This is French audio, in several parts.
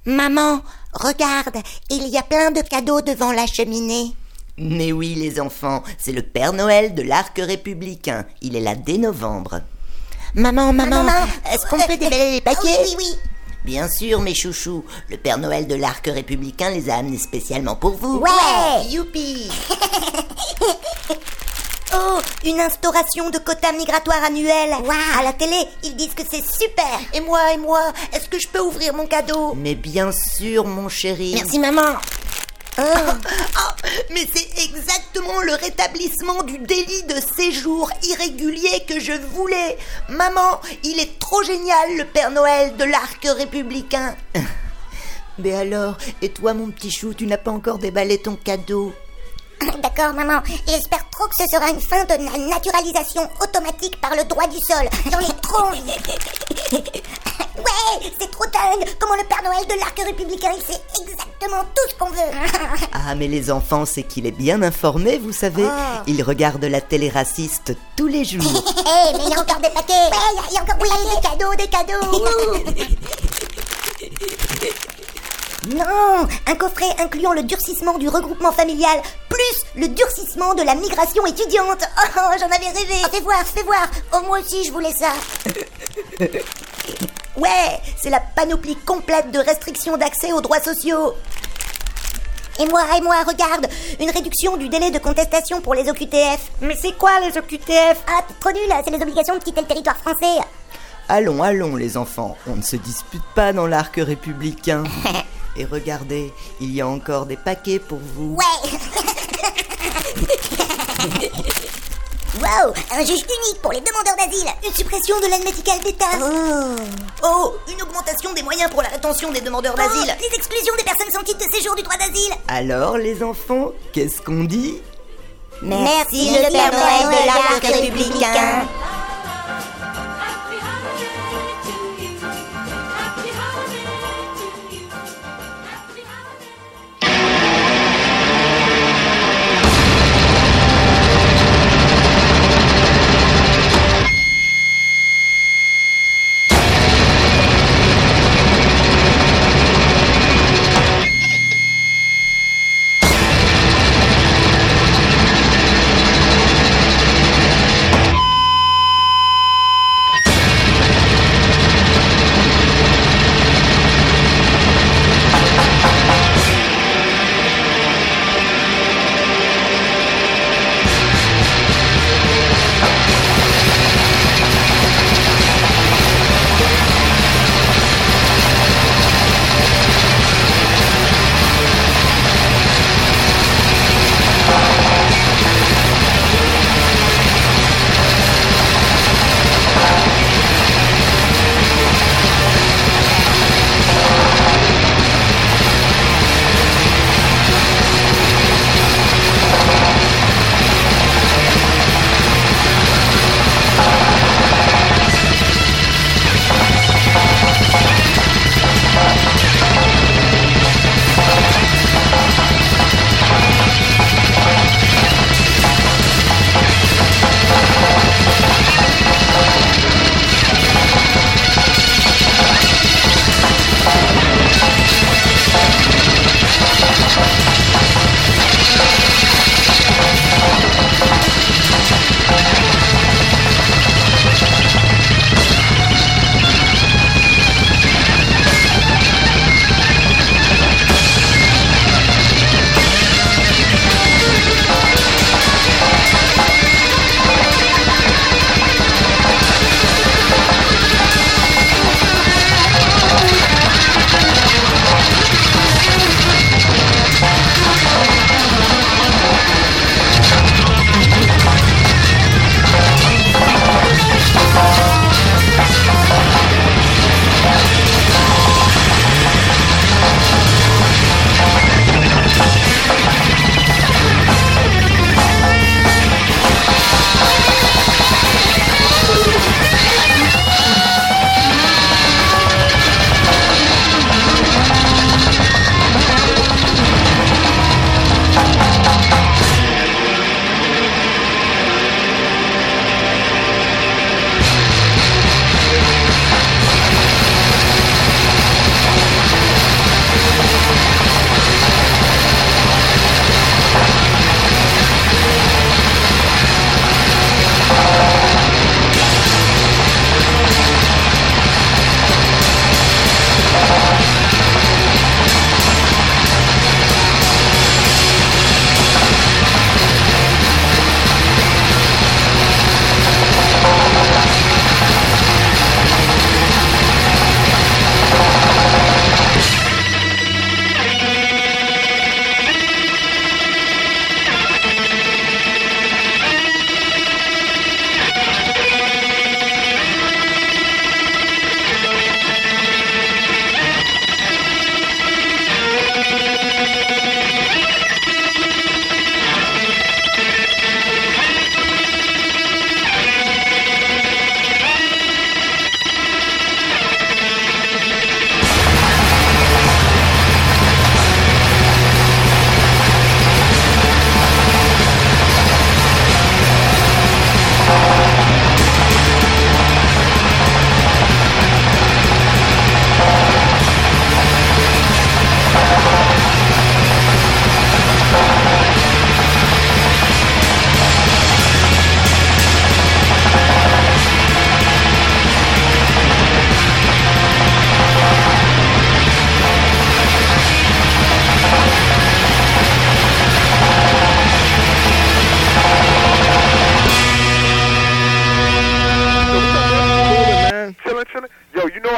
Maman, regarde, il y a plein de cadeaux devant la cheminée. Mais oui, les enfants, c'est le Père Noël de l'Arc républicain. Il est là dès novembre. Maman, est-ce qu'on peut déballer les paquets? Oui. Bien sûr, mes chouchous, le Père Noël de l'Arc républicain les a amenés spécialement pour vous. Ouais. Youpi. Oh, une instauration de quotas migratoires annuels. Wow. À la télé, ils disent que c'est super. Et moi, est-ce que je peux ouvrir mon cadeau? Mais bien sûr, mon chéri. Merci, maman. Mais c'est exactement le rétablissement du délit de séjour irrégulier que je voulais. Maman, il est trop génial, le Père Noël de l'Arc républicain. Mais alors, et toi, mon petit chou, tu n'as pas encore déballé ton cadeau? D'accord, maman. J'espère trop que ce sera une fin de la naturalisation automatique par le droit du sol. J'en ai trop envie. Ouais, c'est trop dingue. Comment le Père Noël de l'Arc républicain, il sait exactement tout ce qu'on veut. Ah, mais les enfants, c'est qu'il est bien informé, vous savez. Il regarde la télé raciste tous les jours. Mais il y a encore des paquets. Ouais, il y a encore des cadeaux. Non, un coffret incluant le durcissement du regroupement familial, plus le durcissement de la migration étudiante. Oh, j'en avais rêvé. Fais voir. Oh, moi aussi, je voulais ça. Ouais, c'est la panoplie complète de restrictions d'accès aux droits sociaux. Et moi, regarde, une réduction du délai de contestation pour les OQTF. Mais c'est quoi les OQTF? Ah, t'es trop nul, c'est les obligations de quitter le territoire français. Allons, les enfants, on ne se dispute pas dans l'Arc républicain. Et regardez, il y a encore des paquets pour vous. Ouais. Wow, un juge unique pour les demandeurs d'asile. Une suppression de l'aide médicale d'État. Oh, une augmentation des moyens pour la rétention des demandeurs d'asile. Les exclusions des personnes sans titre de séjour du droit d'asile. Alors, les enfants, qu'est-ce qu'on dit? Merci le Père Noël de l'Arc républicain.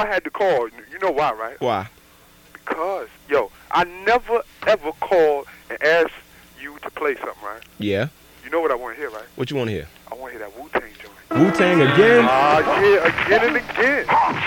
I had to call. You know why, right? Why? Because, yo, I never, ever called and asked you to play something, right? Yeah. You know what I want to hear, right? What you want to hear? I want to hear that Wu-Tang joint. Wu-Tang again? Yeah, again and again.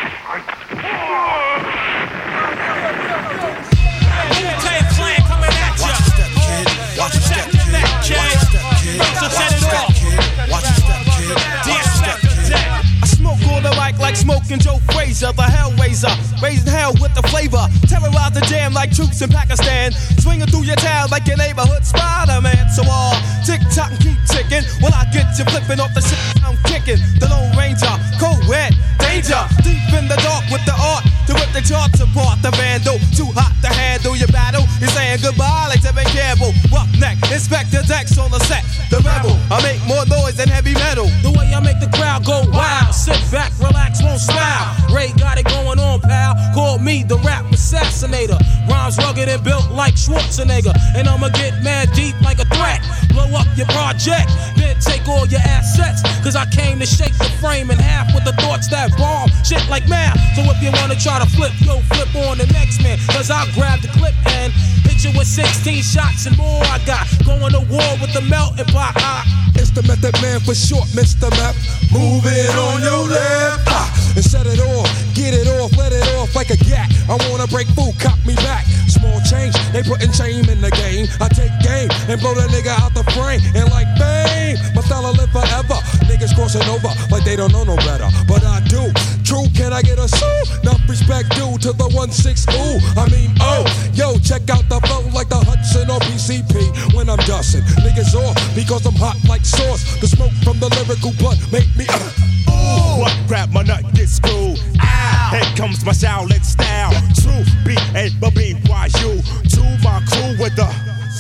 Wu-Tang Clan coming at ya. Watch your step, kid. Watch your step, kid. Watch your step, kid. I smoke on the mic like smoking Joe Frazier, the Hellraiser, raising hell with the flavor. Terrorize the jam like troops in Pakistan, swinging through your town like your neighborhood Spider-Man. So tick tock and keep ticking, while I get you flipping off the shit I'm kicking. The Lone Ranger, co-ed, danger, deep in the dark with the art to rip the charts apart. The vandal, too hot to handle your battle. You're saying goodbye like Tevin Campbell. Roughneck, Inspector Dex on the set. The rebel, I make more noise than heavy metal. The way I make the crowd go wild. Sit back, relax, won't smile. Ray got it going on, pal. Call me the rap assassinator. Rhymes rugged and built like Schwarzenegger. And I'ma get mad deep like a threat. Blow up your project, then take all your assets. Cause I came to shake the frame in half with the thoughts that bomb shit like math. So if you wanna try to flip, yo, flip on the next man. Cause I'll grab the clip and hit you with 16 shots and more. I got going to war with the melting pot. It's the Method Man for short, Mr. Map. Move it on your left and set it off, get it off, let it off like a gat. I wanna break food, cop me back. Small change, they putting shame in the game. I take game and blow that nigga out the frame. And like bang, my style will live forever. Niggas crossing over like they don't know no better, but I do. True, can I get a sue? Enough respect due to the 1-6 ooh. I mean, oh, yo, check out the flow like the Hudson or PCP when I'm dusting. Niggas off because I'm hot like sauce. The smoke from the lyrical blood make me ooh. What grab my nut get screwed? Ow. Here comes my Shaolin style. True B-A-B-Y-U. To my crew with the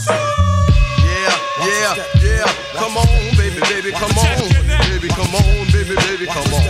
yeah. Come on, baby, come on. Baby, come on, baby, come on.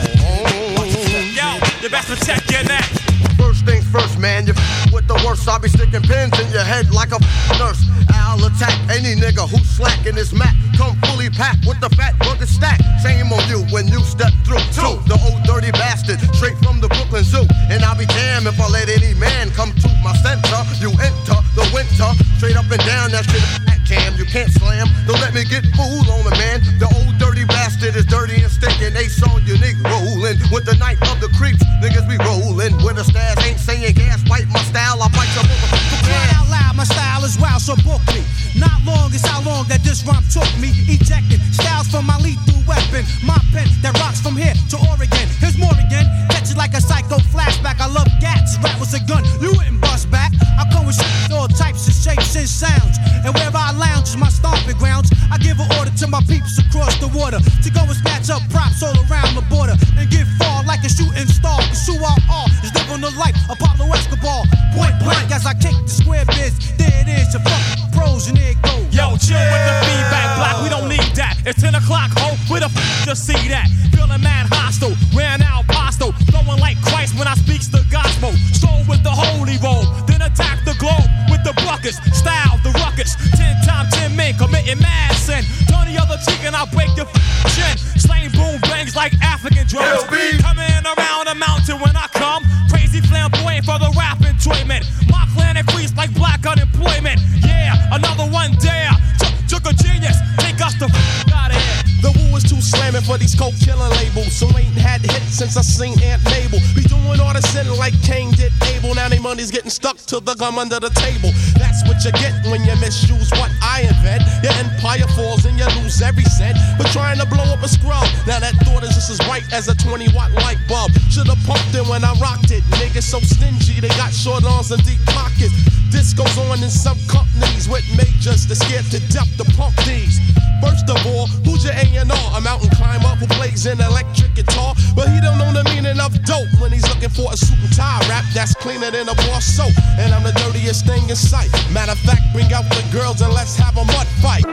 Yo, you best protect your neck. First things first, man, you with the worst. I'll be sticking pins in your head like a nurse. I'll attack any nigga who's slacking his mat. Come fully packed with the fat burger stack. Shame on you when you step through. Two, the old dirty bastard, straight from the Brooklyn Zoo. And I'll be damned if I let any man come to my center. You enter the winter, straight up and down that shit. Cam, you can't slam. Don't let me get fooled on the man. The old dirty bastard is dirty and stinking. Ace on your nigga rolling with the night of the creeps. Niggas be rolling with a stash. Ain't saying gas, bite my style. I bite your motherfucker. Cry out loud, my style is wild, so book me. Not long is how long that this rhyme took me. Ejecting styles from my lethal weapon. My pen that rocks from here to Oregon. Here's more again. Catch it like a psycho flashback. I love gats. Rap was a gun. You wouldn't bust back. I come with all types of shapes and sounds. And wherever I lounge is my stomping grounds. I give an order to my peeps across the water to go and snatch up props all around the border and get far like a shooting star. Cause who I are is living the life of Pablo Escobar. Point blank as I kick the square biz. There it is, your fucking pros and there it goes. Yo, chill with the feedback block, we don't need that. It's 10 o'clock, ho, where the just see that? Feeling mad hostile, ran out pasto. Flowing like Christ when I speaks the gospel. Stroll with the holy roll, then attack the globe with the buckets. Style the ruckus, 10 times 10 men committing mad sin. Turn the other cheek and I'll break your chin. Slaying boom bangs like African drums. Coming around the mountain when I come. Crazy flamboyant for the rap enjoyment. My clan increased like black unemployment. Yeah, another one dare. Took a genius, take us the out of here. The woo is too slamming for these coke killer labels. So ain't had hits since I seen Aunt Mabel. Be doing all the sin like Cain did Abel. Now they money's getting stuck to the gum under the table. That's what you get when you misuse what I invent. Your empire falls and you lose every cent. But trying to blow up a scrub, now that thought is just as bright as a 20-watt light bulb. Should've pumped it when I rocked it. Niggas so stingy, they got short arms and deep pockets. This goes on in some companies with majors that's scared to death to pump these. First of all, who's your A&R? A mountain climber who plays an electric guitar, but he don't know the meaning of dope when he's looking for a suit and tie rap that's cleaner than a bar soap. And I'm the dirtiest thing in sight. Matter of fact, bring out the girls and let's have a mud fight.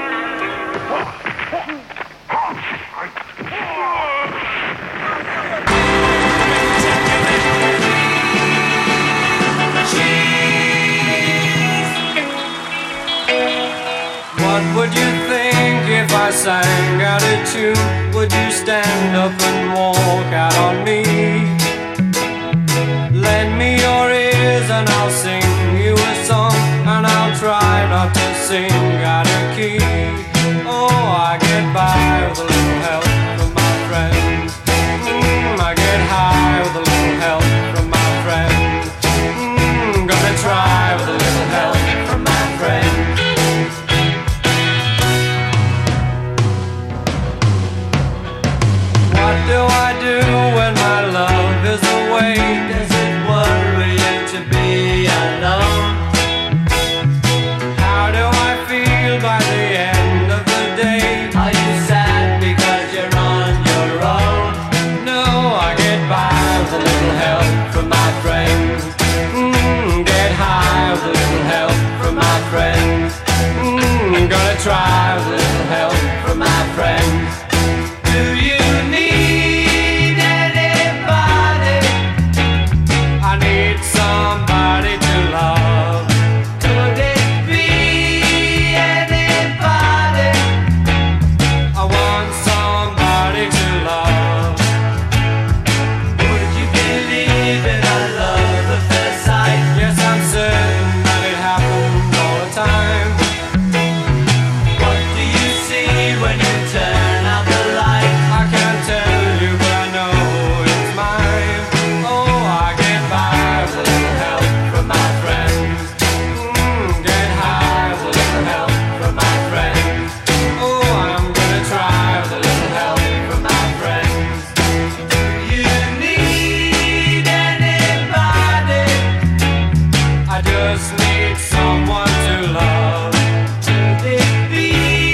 What would you think if I sang out a tune? Would you stand up and walk out on me? Lend me your ears and I'll sing you a song, and I'll try not to sing out of key. Oh, I get by with a little help from my friends. I get high with a little help from my friends. Gonna try with a little help from my friends. What do I do when my love is away? Does it worry you to be alone? How do I feel by the end of the day? Are you sad because you're on your own? No, I get by with a little help from my friends. Get high with a little help from my friends. Gonna try with a little help from my friends. Do you need anybody? I need somebody to love. Could it be anybody? I want somebody to love. Would you believe in a love at first sight? Yes, I'm certain that it happens all the time. What do you see when you turn out the light? I can't tell you, but I know it's mine. Oh, I get by with a little help from my friends. Get high with a little help from my friends. Oh, I'm gonna try with a little help from my friends. Do you need anybody? I just need someone to love. Could it be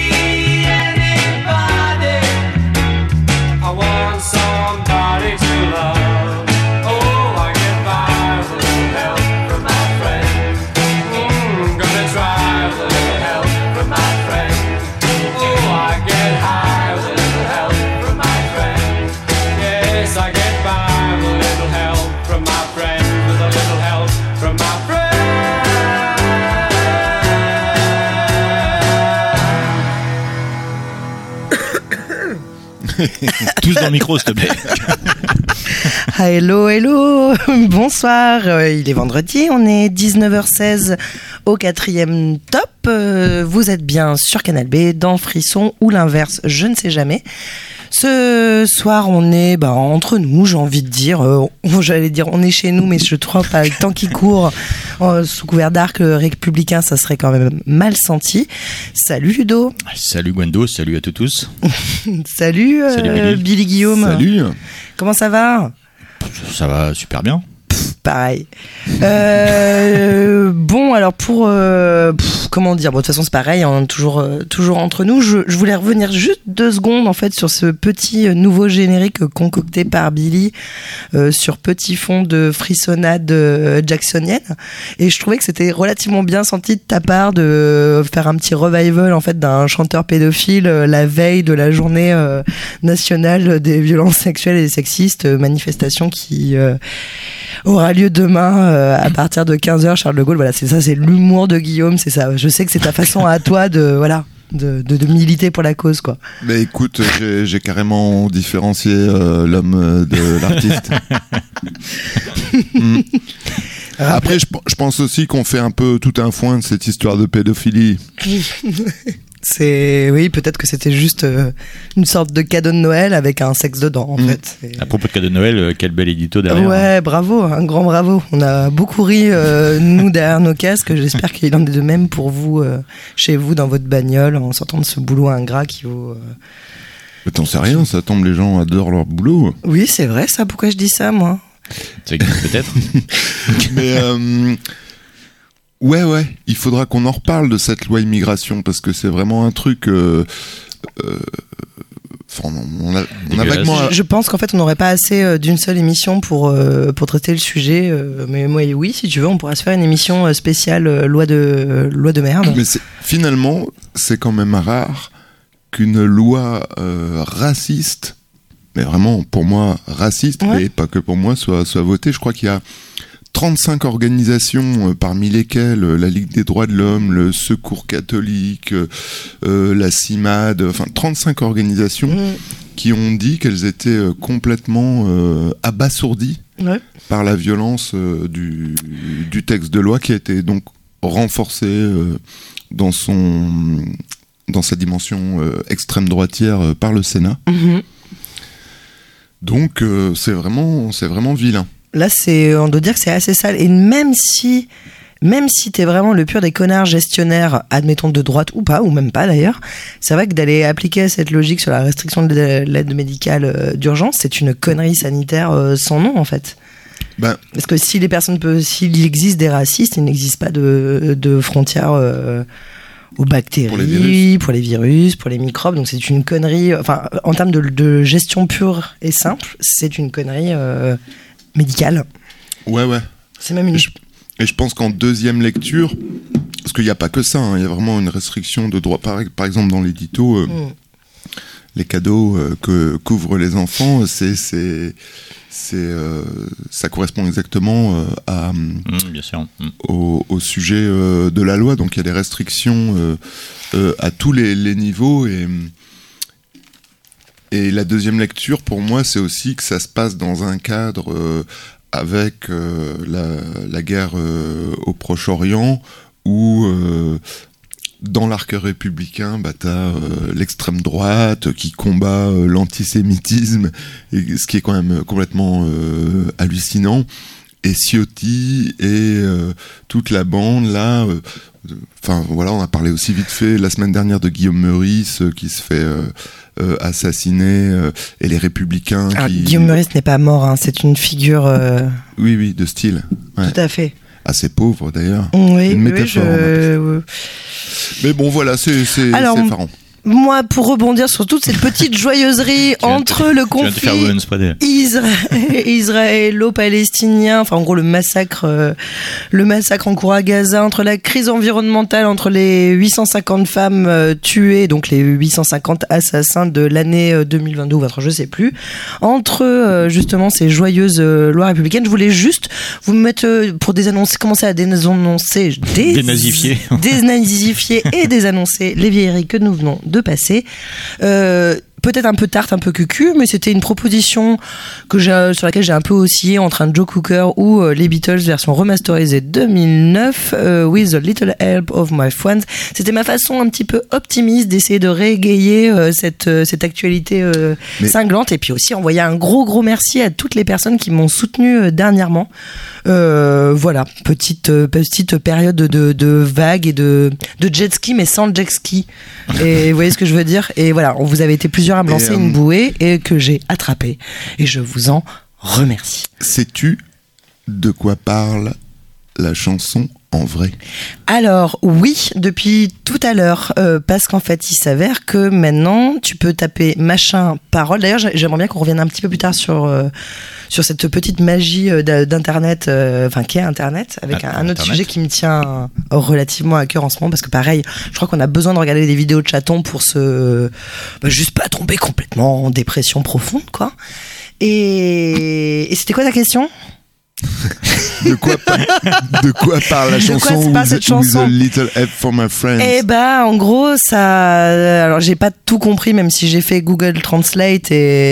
anybody? I want somebody to love. Oh, I get by with a little help from my friends. Gonna try with a little help from my friends. Oh, I get high with a little help from my friends. Yes, I get by with a little help from my friends. With a little help from my friends. Tous dans le micro, s'il te plaît. Ah, hello, hello, bonsoir, il est vendredi, on est 19h16 au 4e top, vous êtes bien sur Canal B, dans Frisson ou l'inverse, je ne sais jamais. Ce soir, on est entre nous, j'ai envie de dire. J'allais dire on est chez nous, mais je trouve pas le temps qui court sous couvert d'arc républicain, ça serait quand même mal senti. Salut Ludo. Salut Gwendo, salut à tous. Salut, Billy Guillaume. Salut. Comment ça va ? Ça va super bien. Pareil. Bon, alors pour comment dire, bon, de toute façon c'est pareil, hein, toujours entre nous. Je voulais revenir juste 2 secondes en fait sur ce petit nouveau générique concocté par Billy sur petit fond de frissonnade jacksonienne, et je trouvais que c'était relativement bien senti de ta part de faire un petit revival en fait d'un chanteur pédophile la veille de la journée nationale des violences sexuelles et sexistes, manifestation qui aura lieu demain à partir de 15h, Charles de Gaulle. Voilà, c'est ça, c'est l'humour de Guillaume, c'est ça. Je sais que c'est ta façon à toi de militer pour la cause, quoi. Mais écoute, j'ai carrément différencié l'homme de l'artiste. Après, je pense aussi qu'on fait un peu tout un foin de cette histoire de pédophilie. Oui, peut-être que c'était juste une sorte de cadeau de Noël avec un sexe dedans, en fait. À propos de cadeau de Noël, quel bel édito derrière. Ouais, bravo, un grand bravo. On a beaucoup ri, nous, derrière nos casques. J'espère qu'il en est de même pour vous, chez vous, dans votre bagnole, en sortant de ce boulot ingrat qui vaut... Mais t'en sais rien, ça tombe, les gens adorent leur boulot. Oui, c'est vrai, ça. Pourquoi je dis ça, moi ? Ça existe peut-être. Mais... Ouais, il faudra qu'on en reparle de cette loi immigration, parce que c'est vraiment un truc... on a vaguement... Je pense qu'en fait, on n'aurait pas assez d'une seule émission pour traiter le sujet. Mais moi, oui, si tu veux, on pourra se faire une émission spéciale loi de merde. Mais finalement, c'est quand même rare qu'une loi raciste, mais vraiment, pour moi, raciste, mais pas que pour moi, soit votée. Je crois qu'il y a 35 organisations, parmi lesquelles la Ligue des droits de l'homme, le Secours catholique, la CIMAD, enfin 35 organisations qui ont dit qu'elles étaient complètement abasourdies par la violence du texte de loi qui a été donc renforcé dans sa dimension extrême droitière par le Sénat. Donc c'est vraiment vilain. Là, on doit dire que c'est assez sale. Et même si t'es vraiment le pur des connards gestionnaires, admettons de droite ou pas, ou même pas d'ailleurs, c'est vrai que d'aller appliquer cette logique sur la restriction de l'aide médicale d'urgence, c'est une connerie sanitaire sans nom en fait. Parce que si s'il existe des racistes, il n'existe pas de frontières aux bactéries, pour les virus, pour les microbes. Donc c'est une connerie. Enfin, en termes de gestion pure et simple, c'est une connerie médicale. Ouais. C'est même une. Et je pense qu'en deuxième lecture, parce qu'il n'y a pas que ça, hein, il y a vraiment une restriction de droit. Par exemple, dans l'édito, les cadeaux que couvrent les enfants, ça correspond exactement bien sûr. Au sujet de la loi. Donc il y a des restrictions à tous les niveaux. Et la deuxième lecture, pour moi, c'est aussi que ça se passe dans un cadre avec la guerre au Proche-Orient, où dans l'arc républicain, t'as l'extrême droite qui combat l'antisémitisme, et ce qui est quand même complètement hallucinant, et Ciotti et toute la bande là. Enfin voilà, on a parlé aussi vite fait la semaine dernière de Guillaume Meurice qui se fait assassiner, et les Républicains. Guillaume Meurice n'est pas mort, hein, c'est une figure. Oui, de style. Ouais. Tout à fait. Assez pauvre d'ailleurs. Oui, une métaphore. Mais bon, voilà, c'est effarant. Moi, pour rebondir sur toute cette petite joyeuserie entre le conflit israélo-palestinien, enfin en gros le massacre en cours à Gaza, entre la crise environnementale, entre les 850 femmes tuées, donc les 850 assassins de l'année 2022 ou 2023, je sais plus, entre justement ces joyeuses lois républicaines, je voulais juste vous mettre pour commencer à dénazifier et désannoncer les vieilleries que nous venons de passer. Peut-être un peu tarte, un peu cucu, mais c'était une proposition sur laquelle j'ai un peu oscillé entre un Joe Cooker ou les Beatles version remasterisée 2009, With a Little Help of My Friends. C'était ma façon un petit peu optimiste d'essayer de réégayer cette actualité cinglante, et puis aussi envoyer un gros merci à toutes les personnes qui m'ont soutenu dernièrement. Voilà, petite période de vagues et de jet ski, mais sans jet ski. Et vous voyez ce que je veux dire? Et voilà, vous avez été plusieurs à me lancer une bouée et que j'ai attrapé. Et je vous en remercie. Sais-tu de quoi parle la chanson en vrai? Alors oui, depuis tout à l'heure, parce qu'en fait il s'avère que maintenant tu peux taper machin parole. D'ailleurs j'aimerais bien qu'on revienne un petit peu plus tard sur cette petite magie d'internet, qu'est internet, avec un autre sujet qui me tient relativement à cœur en ce moment, parce que pareil, je crois qu'on a besoin de regarder des vidéos de chatons pour juste pas tomber complètement en dépression profonde, quoi. Et c'était quoi ta question? De quoi parle la chanson With a Little Help for My Friends? Eh ben, en gros, alors j'ai pas tout compris, même si j'ai fait Google Translate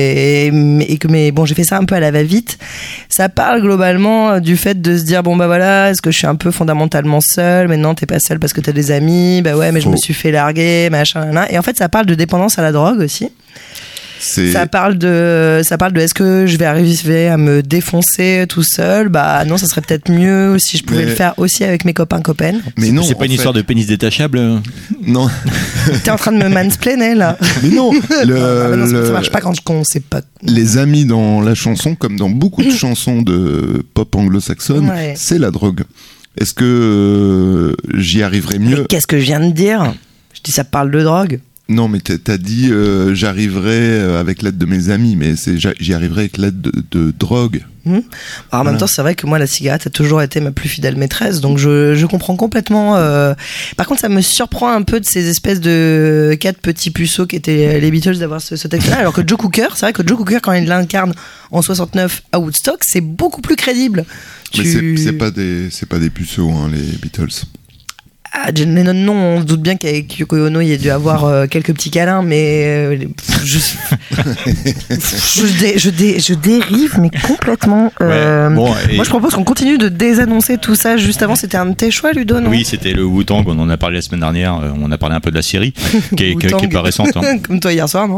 mais j'ai fait ça un peu à la va-vite. Ça parle globalement du fait de se dire est-ce que je suis un peu fondamentalement seul? Mais non, t'es pas seul parce que t'as des amis. Bah ouais, mais je me suis fait larguer, machin. Et en fait, ça parle de dépendance à la drogue aussi. Ça parle de est-ce que je vais arriver à me défoncer tout seul? Bah non, ça serait peut-être mieux si je pouvais le faire aussi avec mes copains-copaines. Mais non, c'est pas une histoire de pénis détachable? Non. T'es en train de me mansplainer là. Mais non, ça marche pas quand on sait pas. Les amis dans la chanson, comme dans beaucoup de chansons de pop anglo-saxonne, c'est la drogue. Est-ce que j'y arriverai mieux? Mais qu'est-ce que je viens de dire? Je dis ça parle de drogue. Non, mais t'as dit j'arriverai avec l'aide de mes amis, mais j'y arriverai avec l'aide de drogue. Alors, en même temps, c'est vrai que moi, la cigarette a toujours été ma plus fidèle maîtresse, donc je comprends complètement. Par contre, ça me surprend un peu de ces espèces de 4 petits puceaux qui étaient les Beatles d'avoir ce texte-là, alors que Joe Cooker, c'est vrai que Joe Cooker, quand il l'incarne en 69 à Woodstock, c'est beaucoup plus crédible. Mais c'est pas des puceaux, hein, les Beatles. Ah, John Lennon, non, on se doute bien qu'avec Yoko Ono il y a dû avoir quelques petits câlins, mais Je dérive, mais complètement. Moi, je propose qu'on continue de désannoncer tout ça. Juste avant, c'était un de tes choix, Ludo, non ? Oui, c'était le Wu-Tang. On en a parlé la semaine dernière. On a parlé un peu de la série, qui est pas récente. Hein. Comme toi hier soir, non ?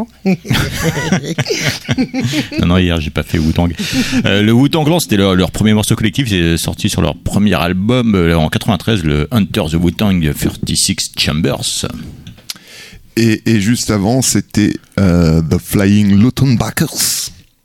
Non, hier, j'ai pas fait Wu-Tang. Le Wu-Tang Clan, c'était leur premier morceau collectif. C'est sorti sur leur premier album en 93, le Enter the Wu-Tang 36 Chambers. Et juste avant, c'était The Flying Luttenbachers.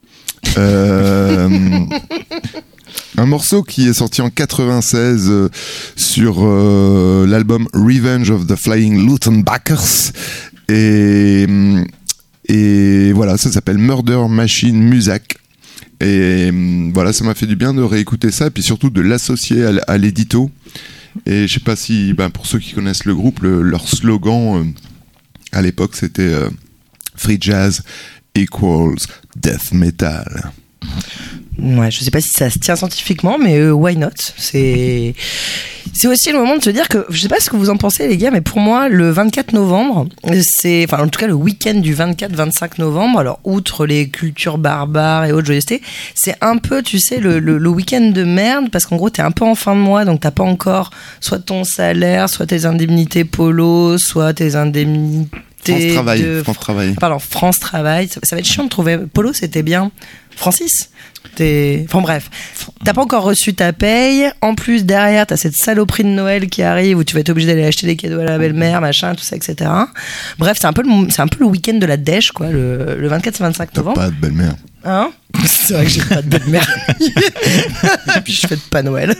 Un morceau qui est sorti en 96 sur l'album Revenge of the Flying Luttenbachers. Et voilà, ça s'appelle Murder Machine Muzak. Et voilà, ça m'a fait du bien de réécouter ça, et puis surtout de l'associer à l'édito. Et je sais pas si, pour ceux qui connaissent le groupe, leur slogan à l'époque, c'était Free Jazz equals Death Metal. Ouais, je sais pas si ça se tient scientifiquement, mais why not ? C'est aussi le moment de se dire que, je sais pas ce que vous en pensez les gars, mais pour moi le 24 novembre, en tout cas le week-end du 24-25 novembre, alors outre les cultures barbares et autres joyeusetés, c'est un peu, tu sais, le week-end de merde, parce qu'en gros t'es un peu en fin de mois, donc t'as pas encore soit ton salaire, soit tes indemnités polo, soit tes indemnités France Travail. Pardon, France Travail. Ça va être chiant de trouver. Polo, c'était bien. Francis. Enfin bref, t'as pas encore reçu ta paye. En plus, derrière, t'as cette saloperie de Noël qui arrive où tu vas être obligé d'aller acheter des cadeaux à la belle-mère, machin, tout ça, etc. Bref, c'est un peu le week-end de la dèche, quoi, le 24-25 novembre. T'as pas de belle-mère. Hein ? C'est vrai que j'ai pas de belle-mère. Et puis je fête pas Noël.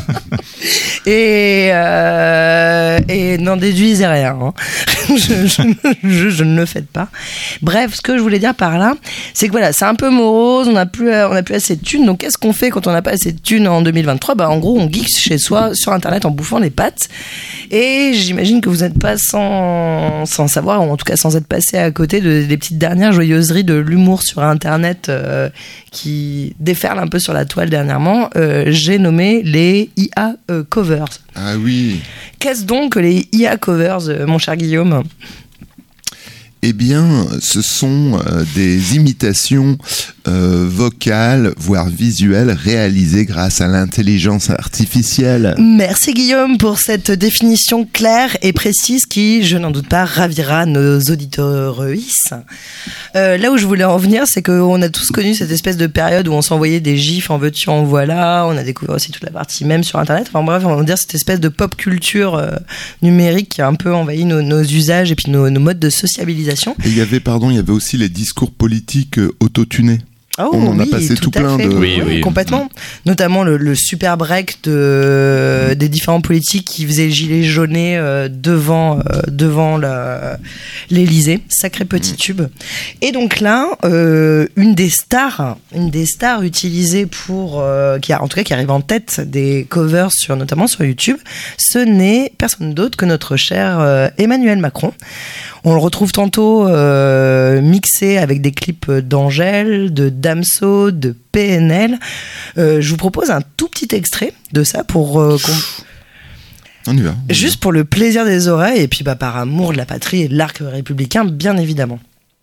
Et n'en déduisez rien. Hein. Je ne le fête pas. Bref, ce que je voulais dire par là, c'est que voilà, c'est un peu morose, on a plus assez de thunes. Donc qu'est-ce qu'on fait quand on n'a pas assez de thunes en 2023 ? En gros, on geek chez soi sur internet en bouffant les pâtes. Et j'imagine que vous n'êtes pas sans savoir, ou en tout cas sans être passé à côté des petites dernières joyeuseries de l'humour sur internet qui déferlent un peu sur la toile dernièrement. J'ai nommé les IA covers. Ah oui. Qu'est-ce donc que les IA covers, mon cher Guillaume ? Eh bien, ce sont des imitations vocales, voire visuelles, réalisées grâce à l'intelligence artificielle. Merci Guillaume pour cette définition claire et précise qui, je n'en doute pas, ravira nos auditeurs. Là où je voulais en venir, c'est qu'on a tous connu cette espèce de période où on s'envoyait des gifs en veux-tu, en voilà. On a découvert aussi toute la partie même sur Internet. Enfin bref, on va dire cette espèce de pop culture numérique qui a un peu envahi nos usages et puis nos modes de sociabilisation. Et il y avait aussi les discours politiques autotunés. Oh, on en a passé tout plein de... Oui, complètement. Notamment le super break des différents politiques qui faisaient gilet jauné devant l'Élysée. Sacré petit tube. Et donc là, une des stars utilisées qui arrive en tête des covers notamment sur YouTube, ce n'est personne d'autre que notre cher Emmanuel Macron. On le retrouve tantôt mixé avec des clips d'Angèle, de Damso, de PNL. Je vous propose un tout petit extrait de ça pour on y va. Juste pour le plaisir des oreilles et puis par amour de la patrie et de l'arc républicain, bien évidemment.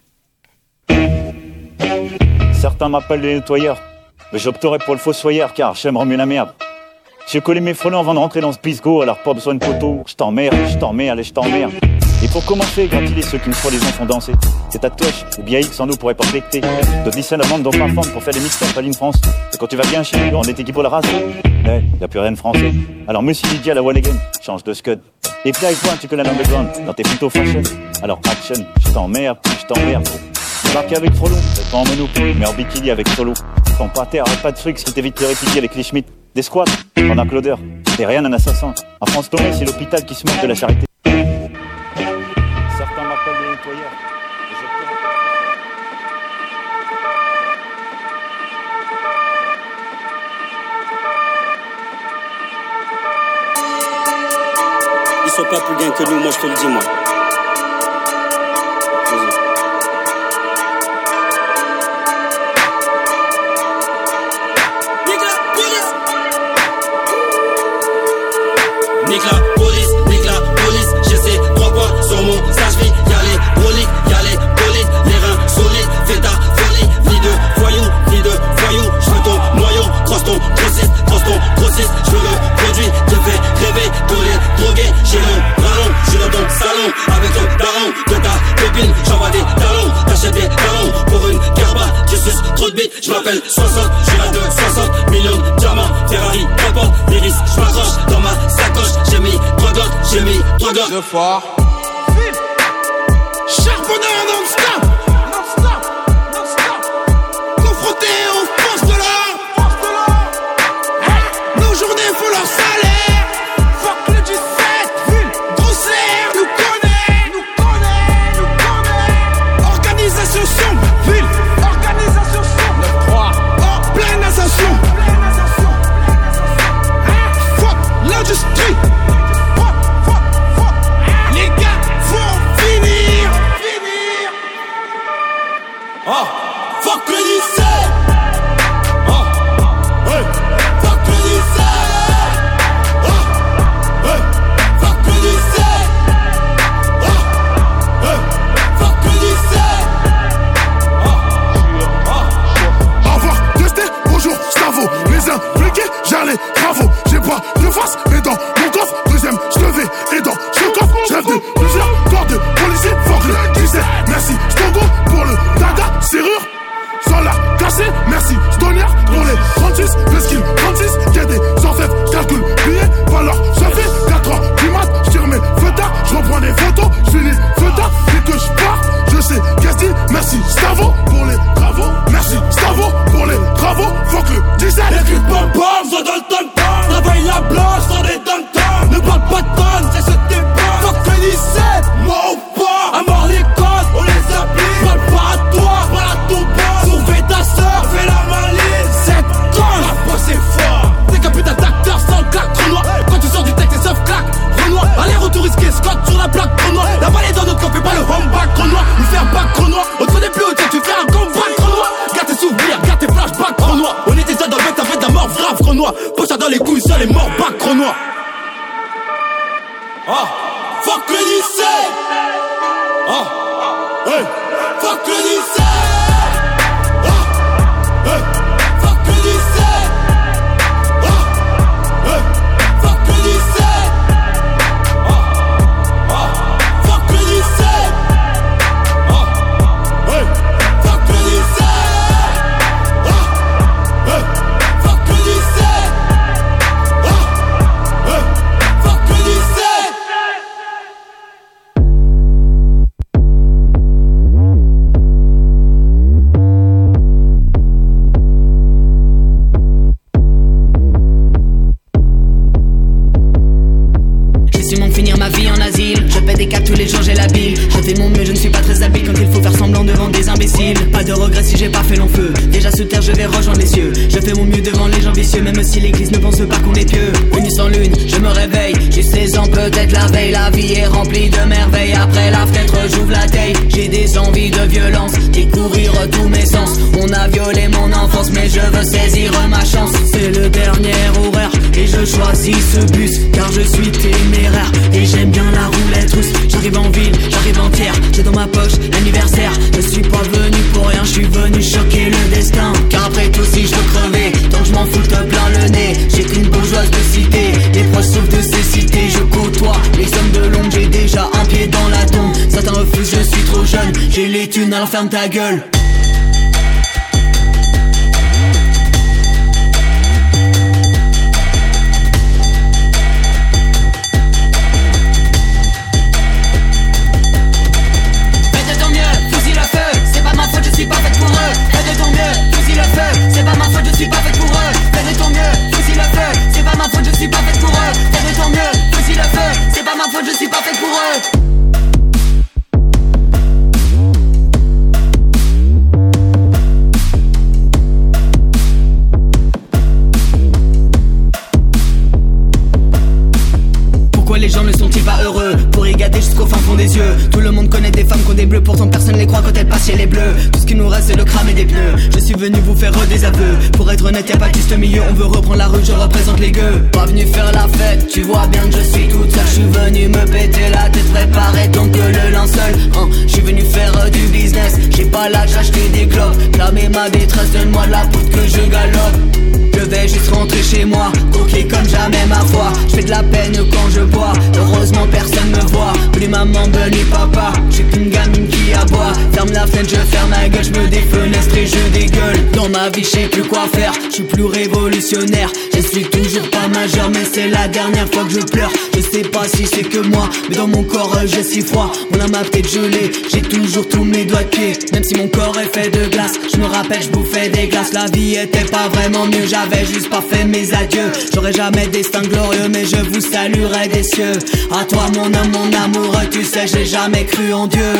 Certains m'appellent le nettoyeur, mais j'opterai pour le fossoyeur car j'aimerais mieux la merde. J'ai collé mes frelons avant de rentrer dans ce pisco, alors pas besoin de poteau. Je t'emmerde, allez je t'emmerde. Et pour commencer, gratiler ceux qui me font les enfants danser. C'est ta touche, ou bien X en nous pourrait pas collecter. De glisser la bande dans ma fente pour faire des mixtapes à l'île France. Et quand tu vas bien chez nous, on est équipé pour la race. Mais y a plus rien de français. Alors monsieur Didier à la One Again, change de scud. Et puis avec toi, tu connais l'underground, quand t'es plutôt fashion. Alors action, je t'emmerde. Débarquer avec Frollo, c'est pas en mono, mais en bikini avec Solo. Ton pater, arrête pas de trucs, ce qui t'évite de répliquer avec les Schmitt. Des squats, pendant que l'odeur, c'est rien un assassin. En France, Tomé, c'est l'hôpital qui se moque de la charité. Certains m'appellent le nettoyeur. Ils sont pas plus bien que nous, moi je te le dis, moi. Nique la police, je sais 3 points sur mon sage-vie. Y'a les broliques, y'a les bolides, les reins solides, fais bite, je m'appelle 60, j'ai la 260 millions de diamants, Ferrari, capote, des risques, je m'accroche dans ma sacoche, j'ai mis 3 glottes, de fort. Charbonneur non-stop, confronté aux forces de l'or. Nos journées font leur salaire. Fuck le 17, Grossaire nous connaît. Organisation sombre, ville, organisation sombre. 9-3, en pleine ascension. Fuck l'industrie. Les gars vont finir. Oh, fuck le 17. Oh, hey, fuck le 17. Oh, hey, fuck le 17. Oh, hey, fuck le 17. Avoir testé, bonjour, Stavo. Les impliqués, j'allais, bravo. J'ai pas de face, mais dans mon coffre, deuxième, je te vais. Et dans ce coffre, je rêve de plusieurs corps de policiers. Fuck le 17. Merci, Stogo, pour le daga, serrure. Sans la casser, merci, Stonia, pour les 36, le skill 36, y'a des orfèvres, calcul, billets, valeur, ça fait 4 heures du mat, j'tire mes feuillards, j'reprends des photos, j'finis feuillard, dès que j'pars, je sais qu'est-ce dit, merci, Stavo, pour les travaux, merci, Stavo, pour les travaux, fuck le 17. Les cris de pom-pom, ça donne ton-ton, travaille la blanche, sans des ton-ton, ne parle pas de tonnes, c'est ce t'es pas, fuck le 17, moi ou pas, à mort les codes, on les applique, parle pas à toi, parle à ton boss. Ta sœur fait la maline, cette conne. La voix c'est fort. T'es qu'un putain d'acteur sans claque Renoir. Quand tu sors du texte t'es sauf claque Renoir. Aller-retour risqué, Scott sur la plaque Renoir. La balle est dans notre camp, fais pas le home-back Renoir. Nous faire back Renoir. Autre des plus hautes, tu fais un comeback Renoir. Garde tes souvenirs, garde tes flashbacks Renoir. On était déjà dans le mec, t'as fait de la mort grave Renoir. Poche dans les couilles, seul et mort back Renoir. Oh, fuck le 17. Oh, hey, fuck le 17. Hey, fuck le 17. Oh, hey, fuck le 17. Oh, oh, fuck le 17. Oh, hey, fuck le 17. Oh, hey, fuck le 17. Oh, hey, fuck le 17. Des câbles tous les jours j'ai la bile. Je fais mon mieux, je ne suis pas très habile quand il faut faire semblant devant des imbéciles. Pas de regret si j'ai pas fait long feu. Déjà sous terre je vais rejoindre les cieux. Je fais mon mieux devant les gens vicieux. Même si l'église ne pense pas qu'on est pieux. Une sans lune, je me réveille. J'ai 16 ans peut-être la veille. La vie est remplie de merveilles. Après la fenêtre j'ouvre la taille. J'ai des envies de violence, découvrir tous mes sens. On a violé mon enfance mais je veux saisir ma chance. C'est le dernier horaire et je choisis ce bus. Car je suis téméraire et j'aime bien la roulette russe. J'arrive en ville, j'arrive entière. J'ai dans ma poche l'anniversaire. Je suis pas venu pour rien, je suis venu choquer le destin. Car après tout si je veux crever, tant que je m'en fous te plein le nez. J'ai qu'une bourgeoise de cité, les proches sauf de cécité. Je côtoie les hommes de l'ombre, j'ai déjà un pied dans la tombe. Certains refusent, je suis trop jeune. J'ai les thunes, alors ferme ta gueule. Je suis pas faite pour eux, fais de ton mieux, fais-y le feu. C'est pas ma faute, je suis pas faite pour eux. Fais de ton mieux, fais-y le feu. C'est pas ma faute, je suis pas faite pour eux. Les gens ne sont-ils pas heureux pour y garder jusqu'au fin fond des yeux. Tout le monde connaît des femmes qui ont des bleus, pourtant personne les croit quand elles passent chez les bleus. Tout ce qui nous reste c'est le cramer des pneus. Je suis venu vous faire des aveux. Pour être honnête y'a pas de juste milieu. On veut reprendre la rue, je représente les gueux. Pas venu faire la fête, tu vois bien que je suis toute seule. Je suis venu me péter la tête, préparer donc le linceul. Je suis venu faire du business. J'ai pas l'âge d'acheter des globes. Clamer ma détresse, donne-moi de la poudre que je galope. Je vais juste rentrer chez moi, coquer comme jamais ma foi. Je fais de la peine quand je bois, heureusement personne me voit. Ni maman, ni papa, j'ai qu'une gamine qui aboie. Ferme la fenêtre, je ferme ma gueule, je me défenestre et je dégueule. Dans ma vie, je sais plus quoi faire, je suis plus révolutionnaire. Je suis toujours pas majeur, mais c'est la dernière fois que je pleure. Je sais pas si c'est que moi, mais dans mon corps je suis froid. Mon âme a peut-être gelé, j'ai toujours tous mes doigts de pied. Même si mon corps est fait de glace, je me rappelle, je bouffais des glaces. La vie était pas vraiment mieux, j'avais juste pas fait mes adieux. J'aurais jamais destin glorieux, mais je vous saluerai des cieux. À toi mon homme, mon amoureux, tu sais j'ai jamais cru en Dieu.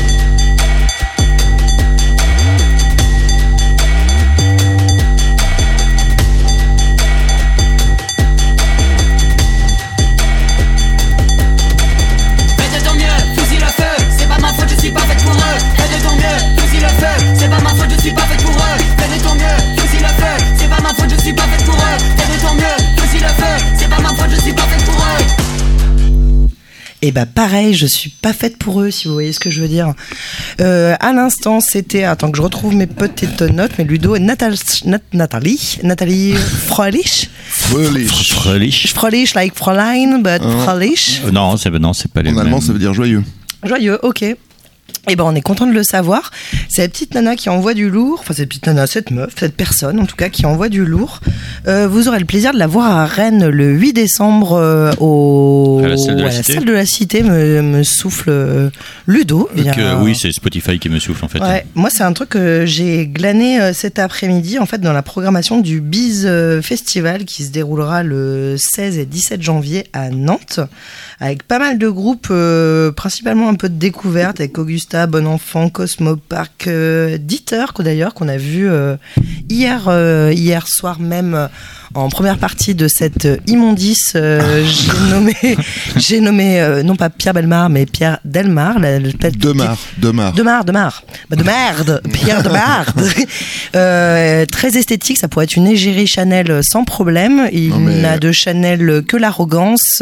Faites de ton mieux, fusil le feu, c'est pas ma faute, je suis pas faite pour eux. Faites de ton mieux, fusil le feu, c'est pas ma faute, je suis pas faite pour eux. Faites de ton mieux, fusil le feu, c'est pas ma faute, je suis pas faite pour eux. Faites de ton mieux, fusil le feu, c'est pas ma faute, je suis pas faite pour eux. Et bah pareil, je suis pas faite pour eux, si vous voyez ce que je veux dire. À l'instant, c'était, attends que je retrouve mes petites notes, mais Ludo et Nathalie Froelich. Froelich like Fräulein, but Froelich. Non, c'est pas les mêmes. En allemand, ça veut dire joyeux. Joyeux, ok. Et ben on est content de le savoir. C'est la petite nana qui envoie du lourd, enfin cette petite nana, cette meuf, cette personne en tout cas qui envoie du lourd. Vous aurez le plaisir de la voir à Rennes le 8 décembre à la salle de la Cité, me souffle Ludo. Oui, c'est Spotify qui me souffle en fait. Ouais, moi c'est un truc que j'ai glané cet après-midi en fait dans la programmation du Biz Festival qui se déroulera le 16 et 17 janvier à Nantes, avec pas mal de groupes, principalement un peu de découverte avec Augusta, Bon Enfant, Cosmo Park, Dieter d'ailleurs qu'on a vu hier soir même en première partie de cette immondice. J'ai nommé non pas Pierre Bellemare mais Pierre Delmar, Demar. De merde, Pierre Demar. Très esthétique, ça pourrait être une égérie Chanel sans problème. Il n'a de Chanel que l'arrogance.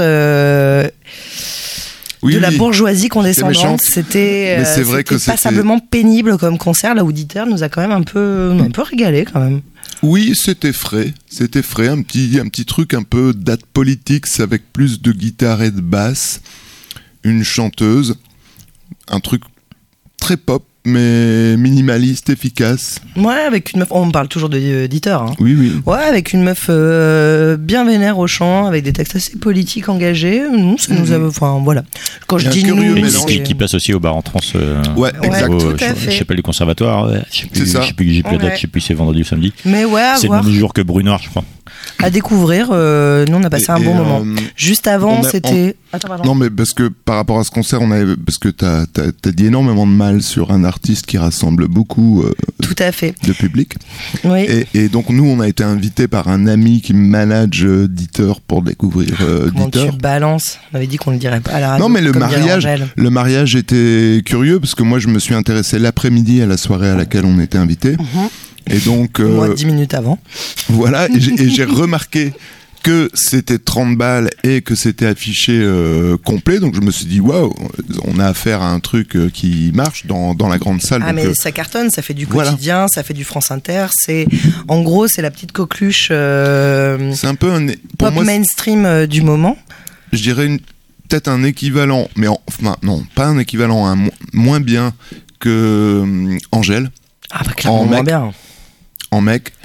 Oui, la bourgeoisie condescendante, c'était passablement pénible comme concert. Là, Auditeur nous a quand même un peu régalé quand même. Oui, c'était frais, un petit truc un peu date politique avec plus de guitare et de basse, une chanteuse, un truc très pop mais minimaliste, efficace. Ouais, avec une meuf, on parle toujours d'éditeur. Hein. Oui. Ouais, avec une meuf bien vénère au chant, avec des textes assez politiques engagés. Nous, ça nous a, enfin voilà. Quand je dis nous, qui passe aussi au bar en trans. Ouais, exact. Tout à fait. Je sais pas, les conservatoires. Je sais plus j'ai plus la date, je sais plus si c'est vendredi ou samedi. Mais ouais, c'est le même jour que Brunoir, je crois. À découvrir. Nous, on a passé un bon moment. Juste avant, c'était. Attends, pardon. Non, mais parce que par rapport à ce concert, parce que t'as dit énormément de mal sur un artiste qui rassemble beaucoup tout à fait. De public. Oui. Et donc nous, on a été invités par un ami qui manage Dieter pour découvrir Comment Dieter. Tu balances. On avait dit qu'on ne le dirait pas à la radio. Non, mais le mariage était curieux parce que moi, je me suis intéressé l'après-midi à la soirée à laquelle on était invités. Et donc, moi, 10 minutes avant. Voilà, et j'ai remarqué que c'était 30 balles et que c'était affiché complet, donc je me suis dit waouh, on a affaire à un truc qui marche dans la grande salle. Ah donc, mais ça cartonne, ça fait du quotidien, ça fait du France Inter, en gros c'est la petite coqueluche c'est un peu pop mainstream du moment. Je dirais peut-être un équivalent, mais enfin non, pas un équivalent, moins bien que Angèle. Ah bah clairement moins bien. En mec.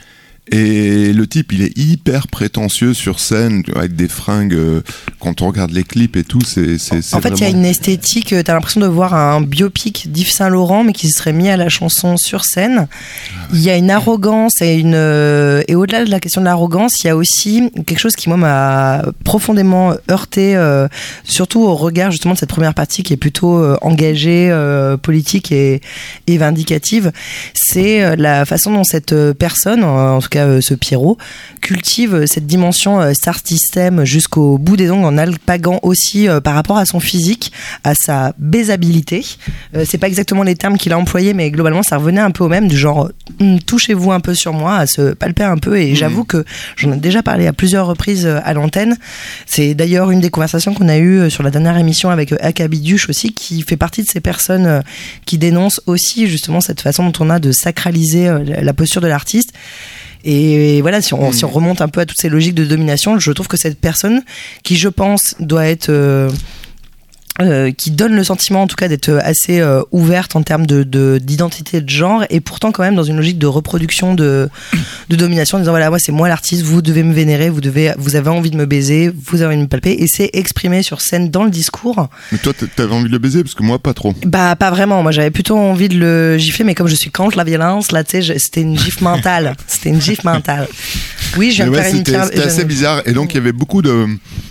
Et le type, il est hyper prétentieux sur scène, avec des fringues, quand on regarde les clips et tout, c'est en fait, il y a une esthétique, t'as l'impression de voir un biopic d'Yves Saint-Laurent, mais qui se serait mis à la chanson sur scène. Il y a une arrogance et au-delà de la question de l'arrogance, il y a aussi quelque chose qui, moi, m'a profondément heurté, surtout au regard, justement, de cette première partie qui est plutôt engagée, politique et vindicative. C'est la façon dont cette personne, en tout cas, ce Pierrot, cultive cette dimension star system jusqu'au bout des ongles, en alpaguant aussi par rapport à son physique, à sa baisabilité. C'est pas exactement les termes qu'il a employés, mais globalement ça revenait un peu au même, du genre touchez-vous un peu sur moi, à se palper un peu. Et j'avoue que j'en ai déjà parlé à plusieurs reprises à l'antenne. C'est d'ailleurs une des conversations qu'on a eues sur la dernière émission avec Akabiduche aussi, qui fait partie de ces personnes qui dénoncent aussi justement cette façon dont on a de sacraliser la posture de l'artiste, Et voilà, si on remonte un peu à toutes ces logiques de domination, je trouve que cette personne, qui je pense doit être qui donne le sentiment en tout cas d'être assez ouverte en termes d'identité de genre, et pourtant quand même dans une logique de reproduction de domination, en disant voilà, moi c'est moi l'artiste, vous devez me vénérer, vous avez envie de me baiser, vous avez envie de me palper, et c'est exprimé sur scène dans le discours. Mais toi t'avais envie de le baiser, parce que moi pas trop. Bah pas vraiment, moi j'avais plutôt envie de le gifler, mais comme je suis contre la violence, là tu sais, c'était une gifle mentale. C'était une gifle mentale. Oui, je viens de faire une pierre. C'était assez bizarre, et donc il y avait beaucoup de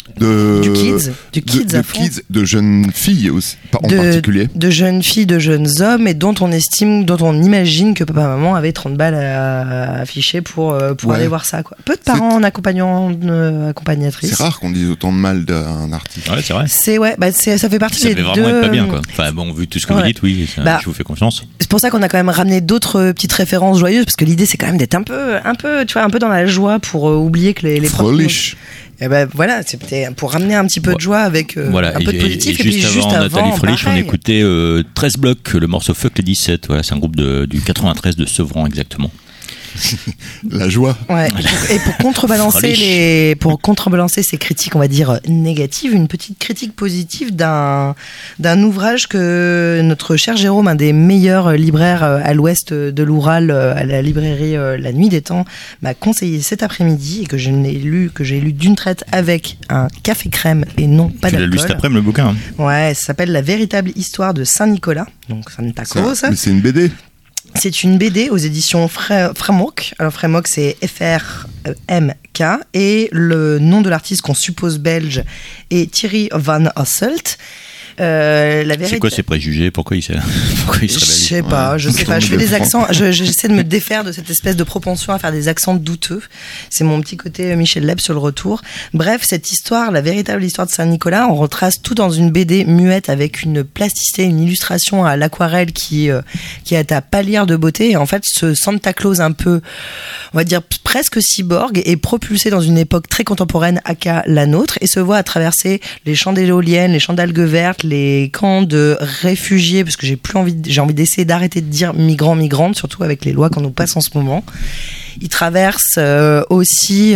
kids, de jeunes filles aussi, en particulier. De jeunes filles, de jeunes hommes, et dont on imagine que papa maman avait 30 balles à afficher pour aller voir ça, quoi. Peu de parents en accompagnatrices. C'est rare qu'on dise autant de mal d'un artiste. Ouais, c'est vrai. Ça fait partie des deux. Ça fait vraiment être pas bien, quoi. Enfin bon, vu tout ce que vous dites, oui, je vous fais confiance. C'est pour ça qu'on a quand même ramené d'autres petites références joyeuses, parce que l'idée c'est quand même d'être un peu, tu vois, un peu dans la joie pour oublier que les Fröhlich. Et ben voilà, c'était pour ramener un petit peu de joie avec un peu de positif. Et juste avant Nathalie Fröhlich, on écoutait 13 blocs, le morceau Fuck les 17. Voilà, c'est un groupe du 93 de Sevran exactement. La joie. Ouais. Et pour contrebalancer ces critiques, on va dire négatives, une petite critique positive d'un ouvrage que notre cher Jérôme, un des meilleurs libraires à l'ouest de l'Oural, à la librairie La Nuit des Temps, m'a conseillé cet après-midi, et que j'ai lu d'une traite avec un café crème et non pas d'alcool. Tu l'as lu cet après-midi, le bouquin, hein. Ouais, ça s'appelle La véritable histoire de Saint-Nicolas. Donc Santa Claus. Mais c'est une BD. C'est une BD aux éditions Framok. Alors Framok, c'est F-R-M-K, et le nom de l'artiste qu'on suppose belge est Thierry Van Hasselt. C'est quoi ces préjugés? Pourquoi il se révèle? Je sais pas. Je fais des accents. J'essaie de me défaire de cette espèce de propension à faire des accents douteux. C'est mon petit côté Michel Leb sur le retour. Bref, cette histoire, la véritable histoire de Saint-Nicolas, on retrace tout dans une BD muette avec une plasticité, une illustration à l'aquarelle qui est à pâlir de beauté. Et en fait, ce Santa Claus un peu, on va dire presque cyborg, est propulsé dans une époque très contemporaine, aka la nôtre, et se voit à traverser les champs d'éoliennes, les champs d'algues vertes, les camps de réfugiés, parce que j'ai envie d'essayer d'arrêter de dire migrantes, surtout avec les lois qu'on nous passe en ce moment. Il traverse aussi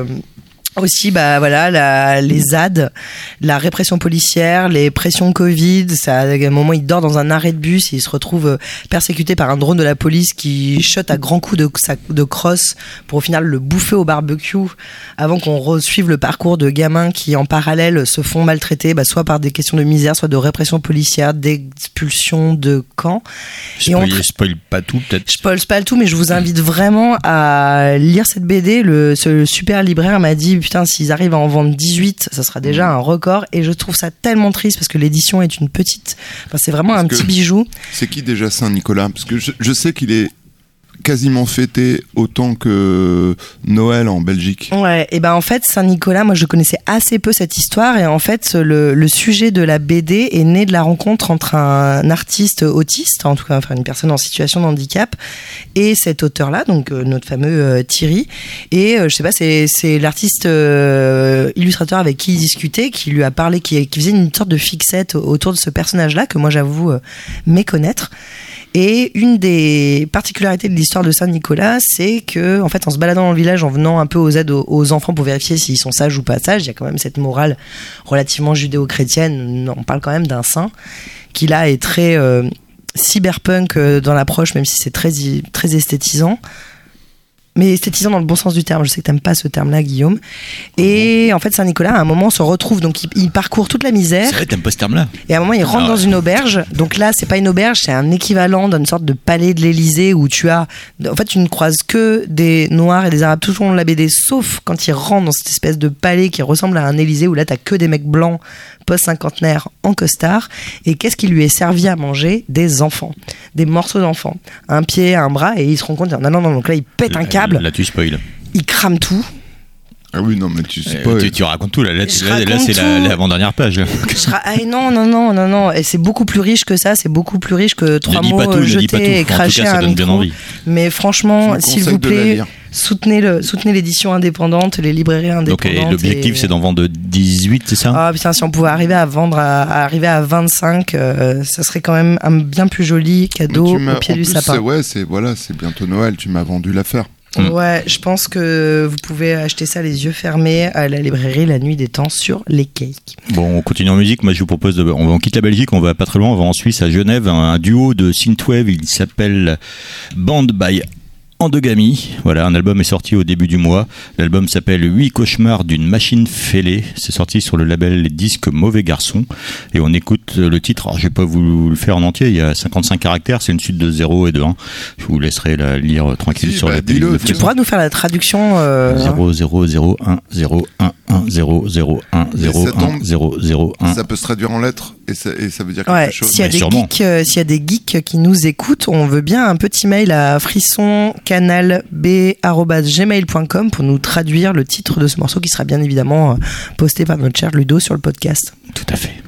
les ZAD, la répression policière, les pressions Covid. À un moment, il dort dans un arrêt de bus et il se retrouve persécuté par un drone de la police qui shot à grands coups de crosse pour au final le bouffer au barbecue, avant qu'on suive le parcours de gamins qui en parallèle se font maltraiter, soit par des questions de misère, soit de répression policière, d'expulsion de camps. Spoil pas tout, peut-être. Je spoil pas tout, mais je vous invite vraiment à lire cette BD. Ce super libraire m'a dit putain, s'ils arrivent à en vendre 18, ça sera déjà un record, et je trouve ça tellement triste parce que l'édition est une petite, c'est vraiment un petit bijou. C'est qui déjà Saint-Nicolas? Parce que je sais qu'il est quasiment fêté autant que Noël en Belgique. Ouais, et en fait Saint-Nicolas, moi je connaissais assez peu cette histoire, et en fait le sujet de la BD est né de la rencontre entre un artiste autiste, en tout cas une personne en situation de handicap, et cet auteur-là, donc notre fameux Thierry, et je sais pas, c'est l'artiste illustrateur avec qui il discutait, qui lui a parlé, qui faisait une sorte de fixette autour de ce personnage-là que moi j'avoue méconnaître. Et une des particularités de l'histoire de Saint-Nicolas, c'est que, en fait, en se baladant dans le village, en venant un peu aux aides aux enfants pour vérifier s'ils sont sages ou pas sages, il y a quand même cette morale relativement judéo-chrétienne. On parle quand même d'un saint qui là est très cyberpunk dans l'approche, même si c'est très très esthétisant. Mais esthétisant dans le bon sens du terme. Je sais que t'aimes pas ce terme-là, Guillaume. Et en fait, Saint-Nicolas, à un moment, se retrouve, donc il parcourt toute la misère. C'est vrai, t'aimes pas ce terme-là. Et à un moment, il rentre dans une auberge. Donc là, c'est pas une auberge, c'est un équivalent d'une sorte de palais de l'Élysée où tu ne croises que des Noirs et des Arabes tout au long de la BD, sauf quand il rentre dans cette espèce de palais qui ressemble à un Élysée où là, t'as que des mecs blancs post-cinquantenaires en costard. Et qu'est-ce qui lui est servi à manger? Des enfants. Des morceaux d'enfants. Un pied, un bras, et il se rend compte, non, donc là, il pète un câble. Là, tu spoil. Il crame tout. Ah oui, non, mais tu spoil. Tu racontes tout, là c'est l'avant-dernière page. Non. Et c'est beaucoup plus riche que ça, c'est beaucoup plus riche que 3 mots jetés et crachés à un micro. Mais franchement, s'il vous plaît, soutenez l'édition indépendante, les librairies indépendantes. Donc, l'objectif, c'est d'en vendre 18, c'est ça? Ah putain, si on pouvait arriver à vendre arriver à 25, ça serait quand même un bien plus joli cadeau au pied du sapin. C'est bientôt Noël, tu m'as vendu l'affaire. Ouais, je pense que vous pouvez acheter ça les yeux fermés à la librairie La Nuit des Temps sur les quais. Bon, on continue en musique. Moi, je vous propose on quitte la Belgique, on va pas très loin, on va en Suisse, à Genève, un duo de synthwave, il s'appelle Band by Endogamy. Voilà, un album est sorti au début du mois. L'album s'appelle 8 cauchemars d'une machine fêlée. C'est sorti sur le label Les Disques Mauvais Garçon. Et on écoute le titre. Alors, je vais pas vous le faire en entier. Il y a 55 caractères. C'est une suite de 0 et de 1. Je vous laisserai la lire tranquille sur la télé. Tu pourras nous faire la traduction 0 0 0 1 0 1 1 0 0 1 0 1 0 0 1. Ça peut se traduire en lettres et ça veut dire quelque ouais, chose. S'il y a des geeks qui nous écoutent, on veut bien un petit mail à frissoncanalb@gmail.com pour nous traduire le titre de ce morceau qui sera bien évidemment posté par notre cher Ludo sur le podcast. Tout à fait.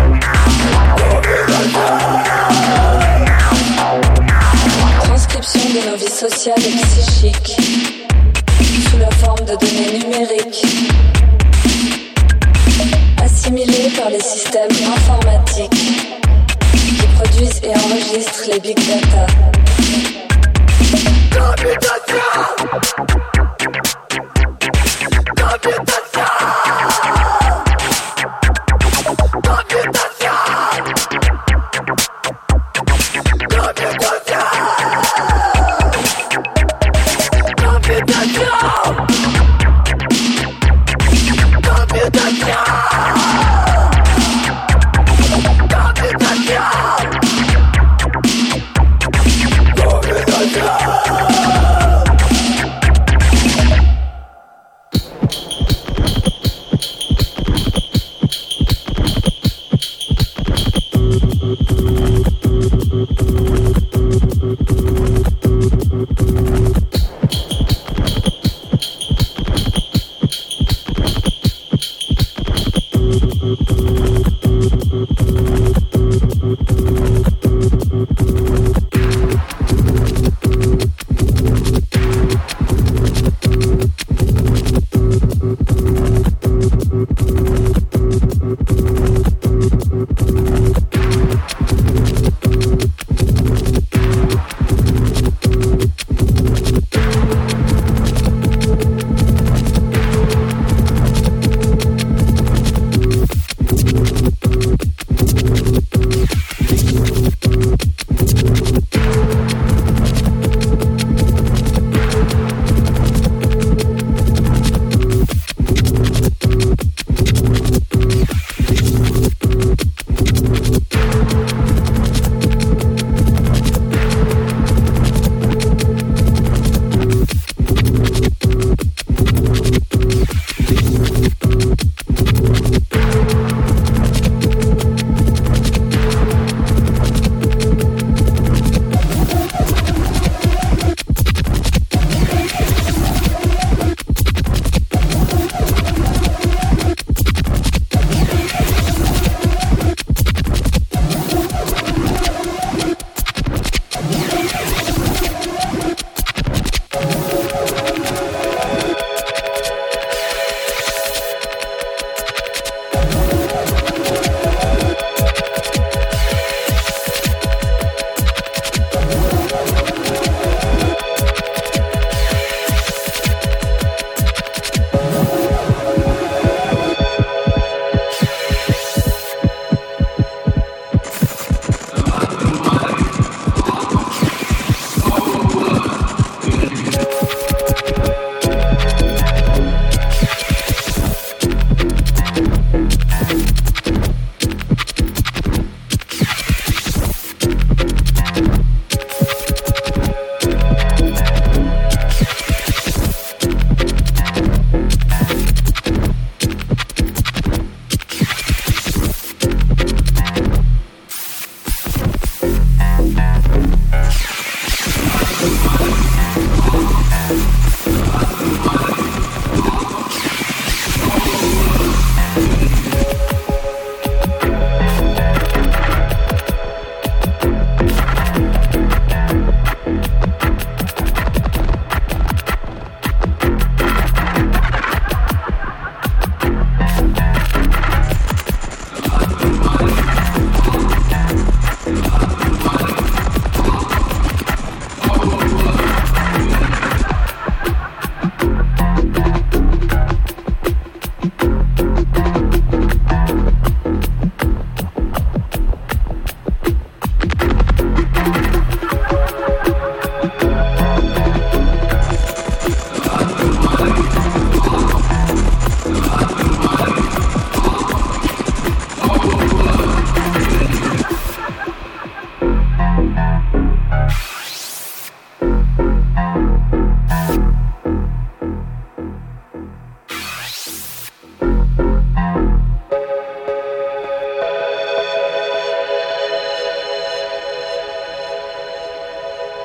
Transcription de nos vies sociales et psychiques sous la forme de données numériques assimilées par les systèmes informatiques qui produisent et enregistrent les big data.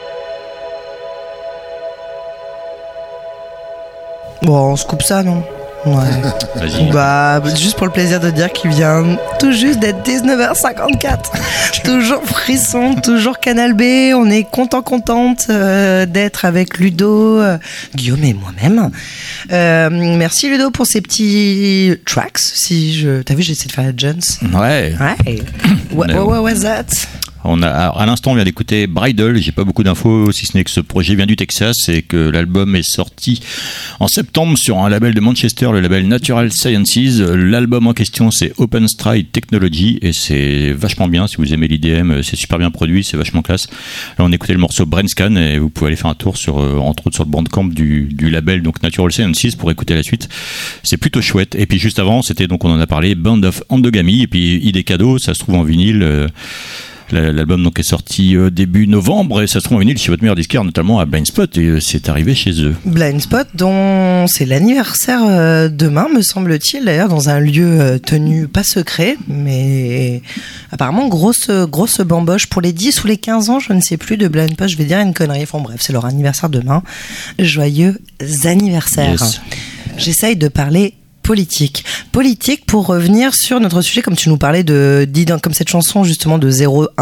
Bon, on se coupe ça, non? Ouais. Vas-y. Bah, juste pour le plaisir de dire qu'il vient tout juste d'être 19h54. Toujours frisson, toujours Canal B. On est contente d'être avec Ludo, Guillaume et moi-même. Merci Ludo pour ces petits tracks. T'as vu, j'ai essayé de faire la Jones. Ouais. What was that? À l'instant, on vient d'écouter Bridal. J'ai pas beaucoup d'infos, si ce n'est que ce projet vient du Texas et que l'album est sorti en septembre sur un label de Manchester, le label Natural Sciences. L'album en question, c'est Open Stride Technology et c'est vachement bien. Si vous aimez l'IDM, c'est super bien produit, c'est vachement classe. Là, on écoutait le morceau Brainscan et vous pouvez aller faire un tour entre autres sur le bandcamp du label, donc Natural Sciences, pour écouter la suite. C'est plutôt chouette. Et puis juste avant, c'était donc, on en a parlé, Band of Endogamy. Et puis, idée cadeau, ça se trouve en vinyle. L'album donc est sorti début novembre et ça se trouve en vinyle chez votre meilleur disquaire, notamment à Blind Spot, et c'est arrivé chez eux. Blind Spot, dont c'est l'anniversaire demain, me semble-t-il, d'ailleurs dans un lieu tenu pas secret, mais apparemment grosse bamboche pour les 10 ou les 15 ans, je ne sais plus, de Blind Spot. Je vais dire une connerie, enfin bref, c'est leur anniversaire demain. Joyeux anniversaire. Yes. J'essaye de parler politique pour revenir sur notre sujet, comme tu nous parlais comme cette chanson justement de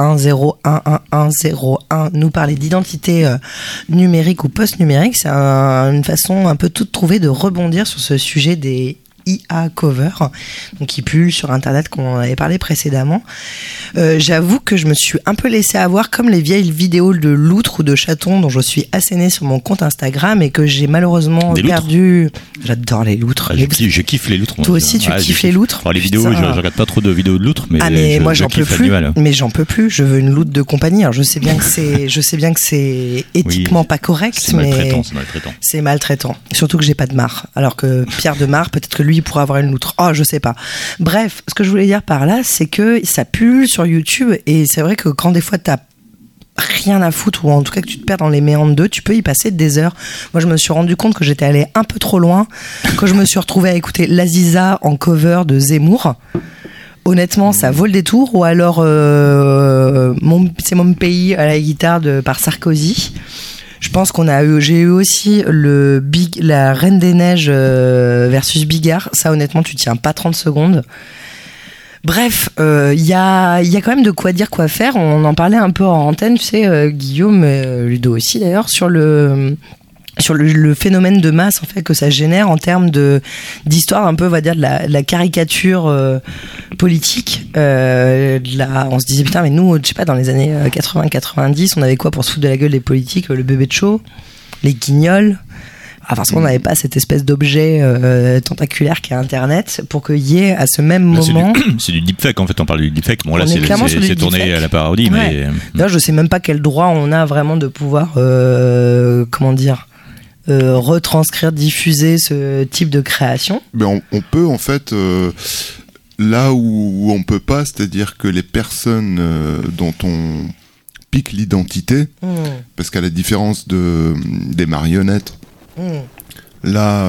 01011101 nous parlait d'identité numérique ou post-numérique. C'est une façon un peu toute trouvée de rebondir sur ce sujet des IA cover, donc qui pullulent sur internet, comme on avait parlé précédemment. J'avoue que je me suis un peu laissé avoir, comme les vieilles vidéos de loutres ou de chatons dont je suis assénée sur mon compte Instagram et que j'ai malheureusement perdu. J'adore les loutres. Je kiffe les loutres. Toi aussi, tu kiffes les loutres. Alors, les vidéos, je regarde pas trop de vidéos de loutres, mais moi j'en peux plus. Mais j'en peux plus. Je veux une loutre de compagnie. Alors, je sais bien que c'est éthiquement pas correct, c'est maltraitant. C'est maltraitant. Surtout que j'ai pas de Mar. Alors que Pierre de Mar, peut-être que lui il pourrait avoir une loutre. Oh, je sais pas. Bref, ce que je voulais dire par là, c'est que ça pullule sur YouTube et c'est vrai que quand des fois t'as rien à foutre ou en tout cas que tu te perds dans les méandres d'eux, tu peux y passer des heures. Moi, je me suis rendu compte que j'étais allée un peu trop loin quand je me suis retrouvée à écouter l'Aziza en cover de Zemmour. Honnêtement, ça vaut le détour. Ou alors c'est mon pays à la guitare par Sarkozy. Je pense j'ai eu aussi la Reine des Neiges versus Bigard. Ça, honnêtement, tu tiens pas 30 secondes. Bref, y a quand même de quoi dire, quoi faire. On en parlait un peu en antenne, tu sais, Guillaume, Ludo aussi d'ailleurs, sur le phénomène de masse en fait que ça génère en termes d'histoire un peu, on va dire, de la caricature politique. On se disait putain, mais nous, je sais pas, dans les années 80-90, on avait quoi pour se foutre de la gueule des politiques? Le bébé de show, les guignols. Forcément, on n'avait pas cette espèce d'objet tentaculaire qu'est Internet pour qu'il y ait à ce même moment. C'est du deepfake en fait, on parle du deepfake. Bon, là, c'est tourné deepfake. À la parodie, ouais. Mais. D'ailleurs, je sais même pas quel droit on a vraiment de pouvoir, retranscrire, diffuser ce type de création. Mais on peut en fait. Là où on peut pas, c'est-à-dire que les personnes dont on pique l'identité, parce qu'à la différence des marionnettes, là,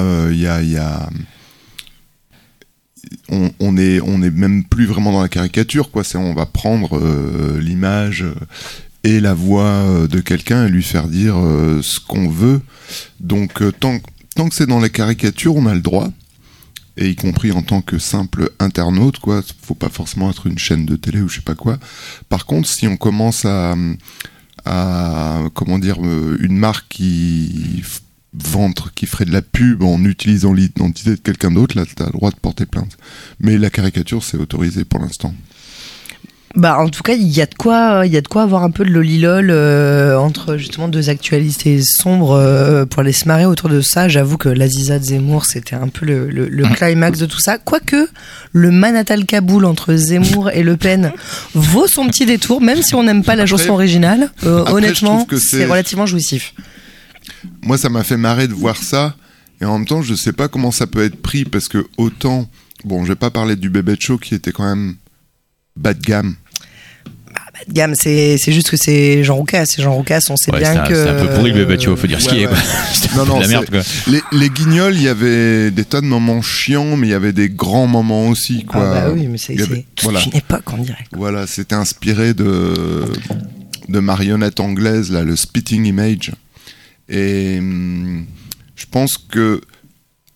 on est même plus vraiment dans la caricature, quoi. On va prendre l'image et la voix de quelqu'un et lui faire dire ce qu'on veut. Donc, tant que c'est dans la caricature, on a le droit. Et y compris en tant que simple internaute, quoi. Faut pas forcément être une chaîne de télé ou je sais pas quoi. Par contre, si on commence à comment dire, une marque qui ferait de la pub en utilisant l'identité de quelqu'un d'autre, là, t'as le droit de porter plainte. Mais la caricature, c'est autorisé pour l'instant. En tout cas, il y a de quoi avoir un peu de lolilol entre justement deux actualités sombres pour aller se marrer autour de ça. J'avoue que l'Aziza de Zemmour, c'était un peu le climax de tout ça. Quoique, le Manatal Kaboul entre Zemmour et Le Pen vaut son petit détour, même si on n'aime pas la chanson originale. Honnêtement, c'est relativement jouissif. Moi, ça m'a fait marrer de voir ça. Et en même temps, je sais pas comment ça peut être pris, parce que autant... Bon, je vais pas parler du bébé de show qui était quand même bas de gamme. Bas de gamme, c'est juste que c'est Jean Roucas. C'est Jean Roucas, on sait bien que... C'est un peu pourri le bébé de show, faut dire ce qui est, quoi. Non, de la merde, quoi. Les guignols, il y avait des tas de moments chiants, mais il y avait des grands moments aussi, quoi. Oui, mais c'est toute une époque, on dirait. Voilà, c'était inspiré de marionnettes anglaises, là, le Spitting Image. Et je pense que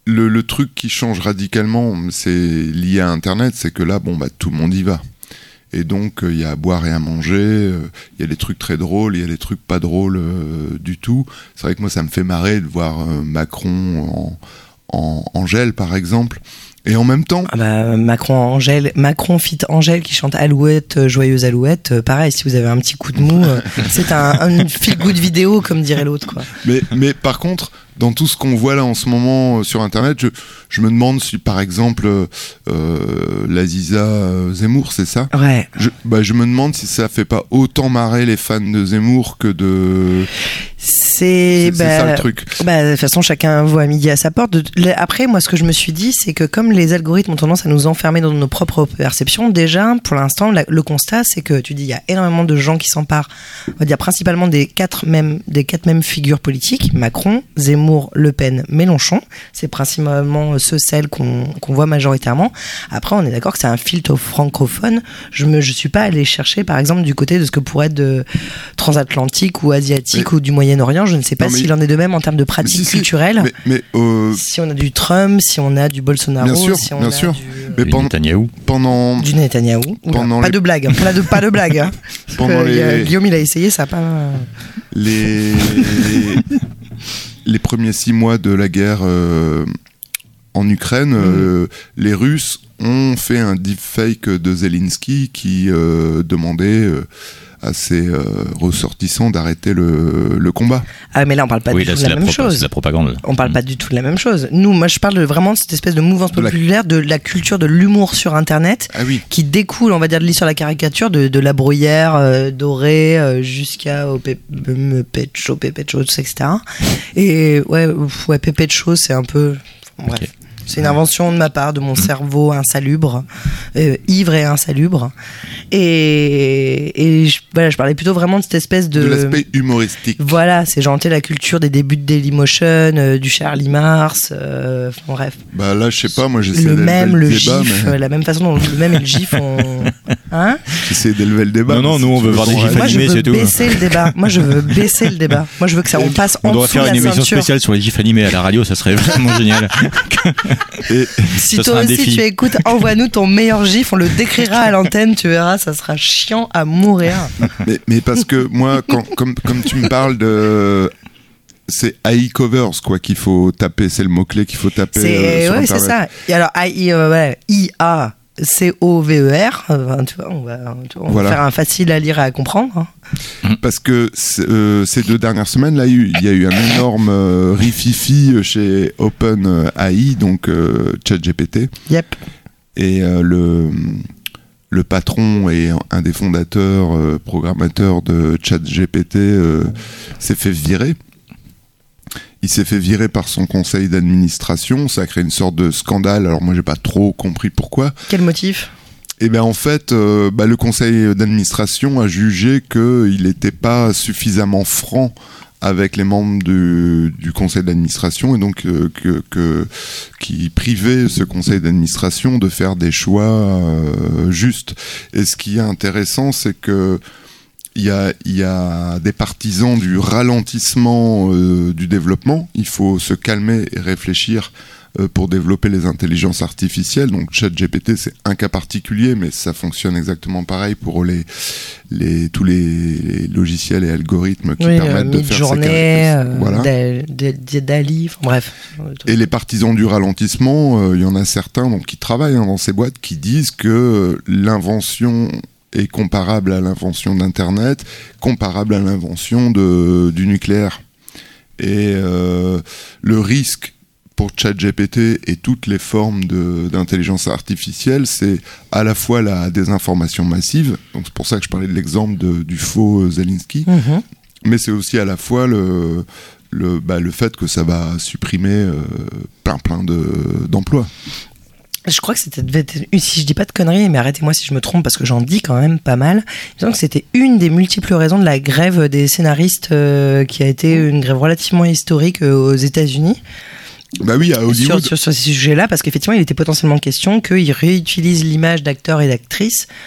le truc qui change radicalement, c'est lié à Internet, c'est que là, tout le monde y va. Et donc, il y a à boire et à manger, il y a des trucs très drôles, il y a des trucs pas drôles du tout. C'est vrai que moi, ça me fait marrer de voir Macron en gel, par exemple. Et en même temps... Macron fit Angèle qui chante Alouette, joyeuse Alouette. Pareil, si vous avez un petit coup de mou, c'est un feel-good vidéo, comme dirait l'autre, quoi. Mais par contre, dans tout ce qu'on voit là en ce moment sur Internet, je me demande si, par exemple, l'Aziza Zemmour, c'est ça ? Ouais. Je me demande si ça fait pas autant marrer les fans de Zemmour que de... C'est ça le truc. De toute façon, chacun voit à midi à sa porte. Après, moi, ce que je me suis dit, c'est que comme les algorithmes ont tendance à nous enfermer dans nos propres perceptions, déjà, pour l'instant, le constat, c'est que tu dis, il y a énormément de gens qui s'emparent, on va dire principalement des quatre mêmes figures politiques, Macron, Zemmour, Le Pen, Mélenchon. C'est principalement celles qu'on voit majoritairement. Après, on est d'accord que c'est un filtre francophone. Je suis pas allé chercher, par exemple, du côté de ce que pourrait être de transatlantique ou asiatique ou du Moyen-Orient. Je ne sais pas s'il en est de même en termes de pratiques culturelles. Si on a du Trump, si on a du Bolsonaro, si on a du Netanyahou. Du Netanyahou. Pas de blague. Pas de blague. Hein. Guillaume, il a essayé, ça n'a pas... Les premiers 6 mois de la guerre en Ukraine, les Russes ont fait un deepfake de Zelensky qui demandait à ses ressortissants d'arrêter le combat. Ah, mais là on parle pas du tout de la même chose. C'est la propagande. On parle pas du tout de la même chose. Moi je parle vraiment de cette espèce de mouvance populaire, de la culture de l'humour sur Internet, qui découle, on va dire, de l'histoire de la caricature, de la bruyère dorée jusqu'à au Pépecho, etc. Et Pépecho, c'est un peu... Bref. Okay. C'est une invention de ma part, de mon cerveau insalubre, ivre et insalubre. Et je parlais plutôt vraiment de cette espèce de l'aspect humoristique. Voilà, c'est genre la culture des débuts de Dailymotion, du Charlie Mars, bref. Là, je sais pas, moi j'essaie d'élever le gif, la même façon dont le même et le gif ont... Hein ? J'essaie d'élever le débat. Non, nous on veut voir des gifs animés, c'est tout. Moi je veux baisser le débat. Moi je veux que ça on passe en dessous de la ceinture. On devrait faire une émission spéciale sur les gifs animés à la radio, ça serait vraiment génial. Si toi aussi tu écoutes, envoie-nous ton meilleur gif, on le décrira à l'antenne, tu verras, ça sera chiant à mourir. Mais parce que moi, comme tu me parles de... C'est AI covers quoi qu'il faut taper, c'est le mot-clé qu'il faut taper sur Internet. C'est ça. Et alors IA COVER, tu vois, on va faire un facile à lire et à comprendre. Parce que ces 2 dernières semaines, là, il y a eu un énorme rififi chez OpenAI, donc ChatGPT. Yep. Et le patron et un des fondateurs, programmateurs de ChatGPT s'est fait virer. Il s'est fait virer par son conseil d'administration, ça a créé une sorte de scandale, alors moi j'ai pas trop compris pourquoi. Quel motif ? Eh bien en fait, le conseil d'administration a jugé qu'il n'était pas suffisamment franc avec les membres du conseil d'administration et donc qui privait ce conseil d'administration de faire des choix justes. Et ce qui est intéressant, c'est que il y a des partisans du ralentissement du développement. Il faut se calmer et réfléchir pour développer les intelligences artificielles. Donc ChatGPT, c'est un cas particulier, mais ça fonctionne exactement pareil pour tous les logiciels et algorithmes qui permettent de faire ces caractéristiques. Voilà. DALL-E, bref. Et les partisans du ralentissement, il y en a certains qui travaillent dans ces boîtes qui disent que l'invention est comparable à l'invention d'Internet, comparable à l'invention du nucléaire. Et le risque pour ChatGPT et toutes les formes d'intelligence artificielle, c'est à la fois la désinformation massive, donc c'est pour ça que je parlais de l'exemple du faux Zelensky, mais c'est aussi à la fois le fait que ça va supprimer plein d'emplois. Je crois que c'était, si je dis pas de conneries, mais arrêtez-moi si je me trompe parce que j'en dis quand même pas mal. Il me semble que c'était une des multiples raisons de la grève des scénaristes qui a été une grève relativement historique aux États-Unis. Bah oui, à Hollywood. Sur ce sujet-là, parce qu'effectivement, il était potentiellement question qu'ils réutilisent l'image d'acteurs et d'actrices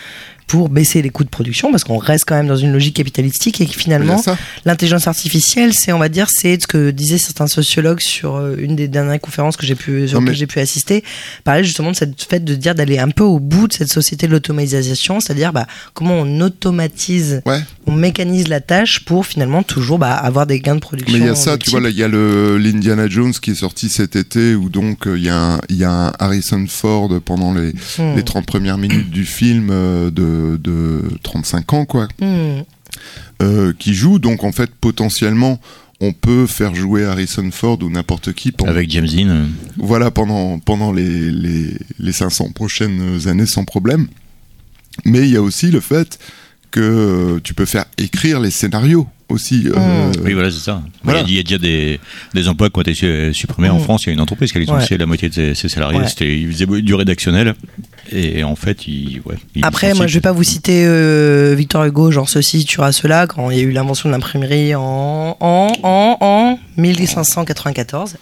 pour baisser les coûts de production, parce qu'on reste quand même dans une logique capitalistique et que finalement, l'intelligence artificielle, c'est ce que disaient certains sociologues sur une des dernières conférences que j'ai pu assister, parlait justement de cette fait de dire d'aller un peu au bout de cette société de l'automatisation, c'est-à-dire comment on automatise, on mécanise la tâche pour finalement toujours avoir des gains de production. Mais il y a ça, tu vois, là, il y a l'Indiana Jones qui est sorti cet été, où donc il y a un Harrison Ford pendant les 30 premières minutes du film de 35 ans, quoi, qui joue. Donc en fait, potentiellement, on peut faire jouer Harrison Ford ou n'importe qui avec James Dean. Voilà, pendant les 500 prochaines années sans problème. Mais il y a aussi le fait que tu peux faire écrire les scénarios aussi. Oui, voilà, c'est ça. Voilà. Il y a déjà des emplois qui ont été supprimés en France. Il y a une entreprise qui a licencié la moitié de ses salariés. Ils faisaient du rédactionnel. Et en fait, après, moi, je vais pas vous citer Victor Hugo, genre ceci, tuera cela, quand il y a eu l'invention de l'imprimerie en 1594.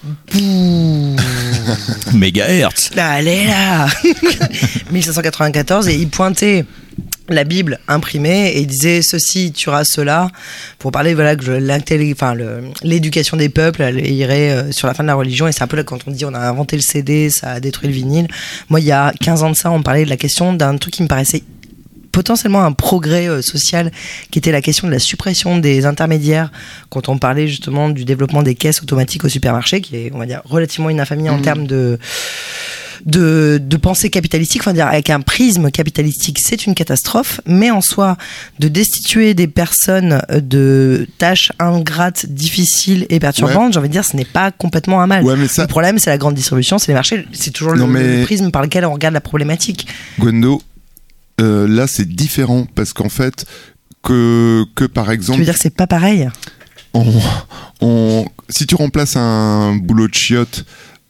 Mégahertz. Allez là 1594, et il pointait la Bible imprimée et il disait ceci tuera cela, pour parler que l'éducation des peuples irait sur la fin de la religion. Et c'est un peu là quand on dit on a inventé le CD, ça a détruit le vinyle. Moi, il y a 15 ans de ça, on parlait de la question d'un truc qui me paraissait potentiellement un progrès social, qui était la question de la suppression des intermédiaires, quand on parlait justement du développement des caisses automatiques au supermarché, qui est, on va dire, relativement une infamie en termes de pensée capitalistique, enfin dire avec un prisme capitalistique, c'est une catastrophe, mais en soi, de destituer des personnes de tâches ingrates, difficiles et perturbantes, j'ai envie de dire, ce n'est pas complètement un mal. Le problème, c'est la grande distribution, c'est les marchés, c'est toujours le prisme par lequel on regarde la problématique. Gwendo, là c'est différent, parce qu'en fait, que par exemple... Tu veux dire que c'est pas pareil ? Si tu remplaces un boulot de chiotte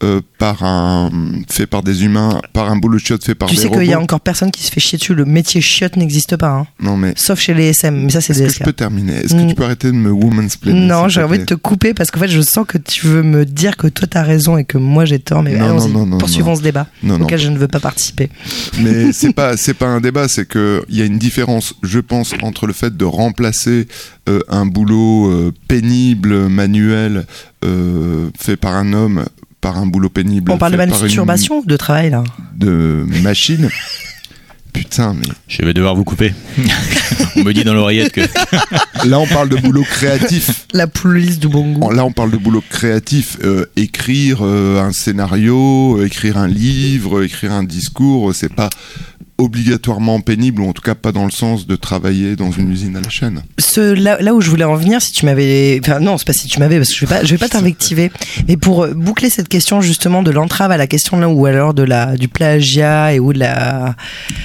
fait par des humains, par un boulot de chiotte fait par des robots. Tu sais qu'il y a encore personne qui se fait chier dessus. Le métier chiotte n'existe pas. Hein. Non mais. Sauf chez les SM. Mais ça, c'est des. Est-ce que je peux terminer ? Est-ce que tu peux arrêter de me womansplainer ? Non, j'ai envie de te couper parce qu'en fait, je sens que tu veux me dire que toi t'as raison et que moi j'ai tort. Mais allons-y, poursuivons ce débat auquel je ne veux pas participer. Mais c'est pas un débat, c'est que il y a une différence, je pense, entre le fait de remplacer un boulot pénible, manuel, fait par un homme, par un boulot pénible. On parle de masturbation ou de travail là ? De machine. Putain, mais. Je vais devoir vous couper. On me dit dans l'oreillette que. Là, on parle de boulot créatif. La police du bon goût. Là, on parle de boulot créatif. Écrire un scénario, écrire un livre, écrire un discours, c'est pas obligatoirement pénible, ou en tout cas pas dans le sens de travailler dans une usine à la chaîne. Là où je voulais en venir, si tu m'avais... Enfin non, c'est pas si tu m'avais, parce que je vais pas t'invectiver, mais pour boucler cette question justement de l'entrave à la question là, ou alors du plagiat ou de la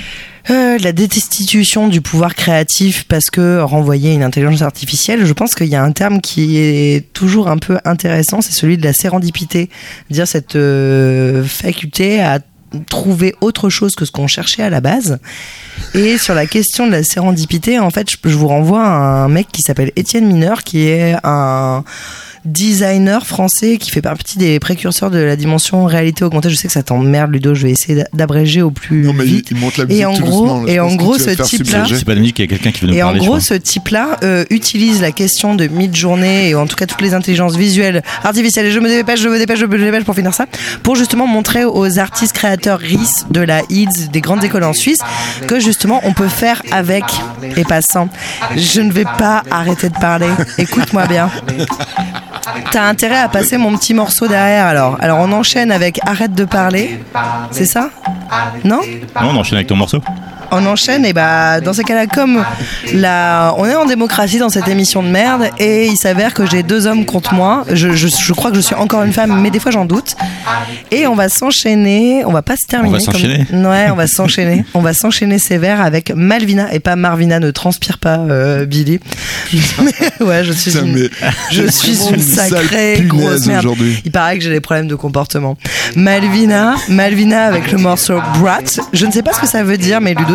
destitution du pouvoir créatif parce que renvoyer une intelligence artificielle, je pense qu'il y a un terme qui est toujours un peu intéressant, c'est celui de la sérendipité, dire cette faculté à trouver autre chose que ce qu'on cherchait à la base. Et sur la question de la sérendipité, en fait, je vous renvoie à un mec qui s'appelle Étienne Mineur, qui est un designer français qui fait partie des précurseurs de la dimension réalité augmentée. Je sais que ça t'emmerde, Ludo, je vais essayer d'abréger au plus vite. Il monte la musique tout doucement, et en gros, ce type-là, c'est pas de musique, il y a quelqu'un qui veut nous parler. Et en gros, ce type-là utilise la question de mid-journée et en tout cas toutes les intelligences visuelles artificielles. Et je me dépêche pour finir ça, pour justement montrer aux artistes créateurs RIS de la IDS, des grandes écoles en Suisse, que justement on peut faire avec et pas sans. Je ne vais pas arrêter de parler. Écoute-moi bien. T'as intérêt à passer mon petit morceau derrière alors. Alors on enchaîne avec Arrête de parler. C'est ça ? Non ? Non, on enchaîne avec ton morceau. On enchaîne et dans ces cas-là, comme on est en démocratie dans cette émission de merde et il s'avère que j'ai deux hommes contre moi. Je crois que je suis encore une femme, mais des fois j'en doute. Et on va s'enchaîner. On va pas se terminer. On va s'enchaîner. Ouais, on va s'enchaîner. On va s'enchaîner sévère avec Malvina et pas Marvina. Ne transpire pas, Billy. Ouais, je suis une sacrée grosse merde. Il paraît que j'ai des problèmes de comportement. Malvina avec le morceau Brat. Je ne sais pas ce que ça veut dire, mais Ludo,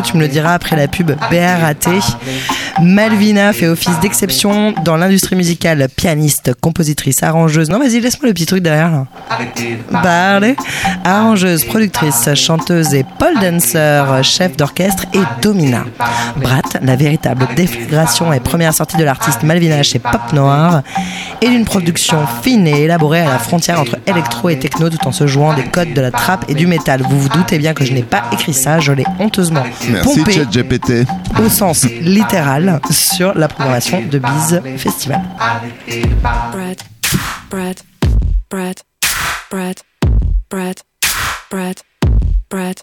tu me le diras après la pub BRAT. Malvina fait office d'exception dans l'industrie musicale, pianiste, compositrice, arrangeuse. Non, vas-y, laisse-moi le petit truc derrière là. Parlez. Arrangeuse, productrice, chanteuse et pole dancer, chef d'orchestre et domina. Brat, la véritable déflagration et première sortie de l'artiste Malvina chez Pop Noir, et d'une production fine et élaborée à la frontière entre électro et techno tout en se jouant des codes de la trap et du métal. Vous vous doutez bien que je n'ai pas écrit ça, je l'ai honteusement pompé ChatGPT au sens littéral sur la programmation de Biz Festival. Brett.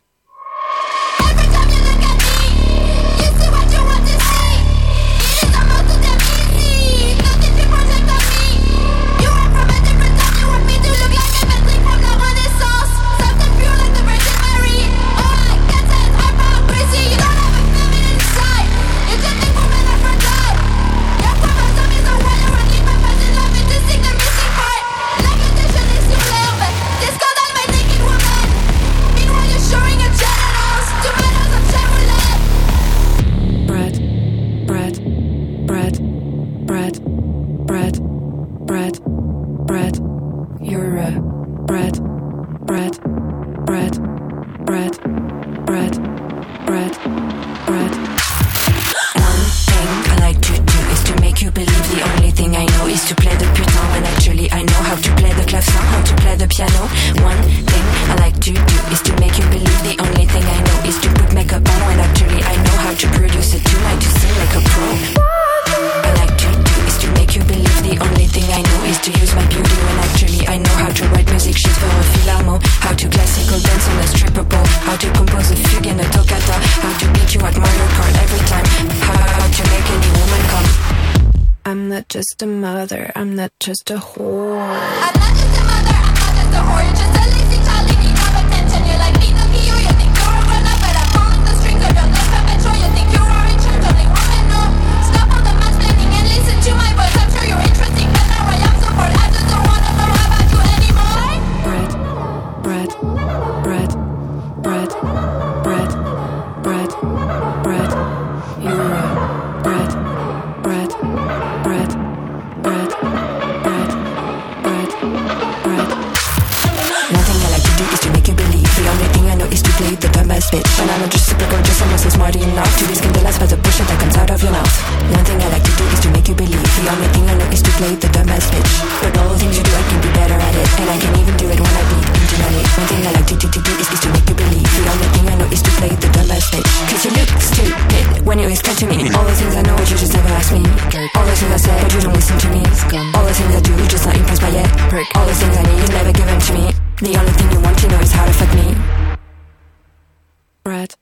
Just a mother, I'm not just a whore. I'm not just a mother, I'm not just a whore. You're just a lazy child, you need love attention. You're like me, you think you're a grown up, but I'm pulling the strings of your life perpetual. You think you are in charge, only woman, no. Stop all the mansplaining and listen to my voice. I'm sure you're interesting, but now I am so bored. I just don't wanna know about you anymore. Brett. You're a Brett. Nothing I like to do is to make you believe. The only thing I know is to play the dumbass bitch. And I'm not just super gorgeous, I'm also smart enough to be scandalous by the bullshit that comes out of your mouth. One thing I like to do is to make you believe. The only thing I know is to play the dumbass bitch. But all the things you do, I can be better at it. And I can even do it when I bleed internally. One thing I like to do is to make you believe. The only thing I know is to play the dumbass bitch. Cause you look stupid when you explain to me all the things I know, but you just never ask me. All the things I say, but you don't listen to me. All the things I do, you're just not impressed by it. All the things I need, you never give them to me. The only thing you want to know is how to fuck me. Brett.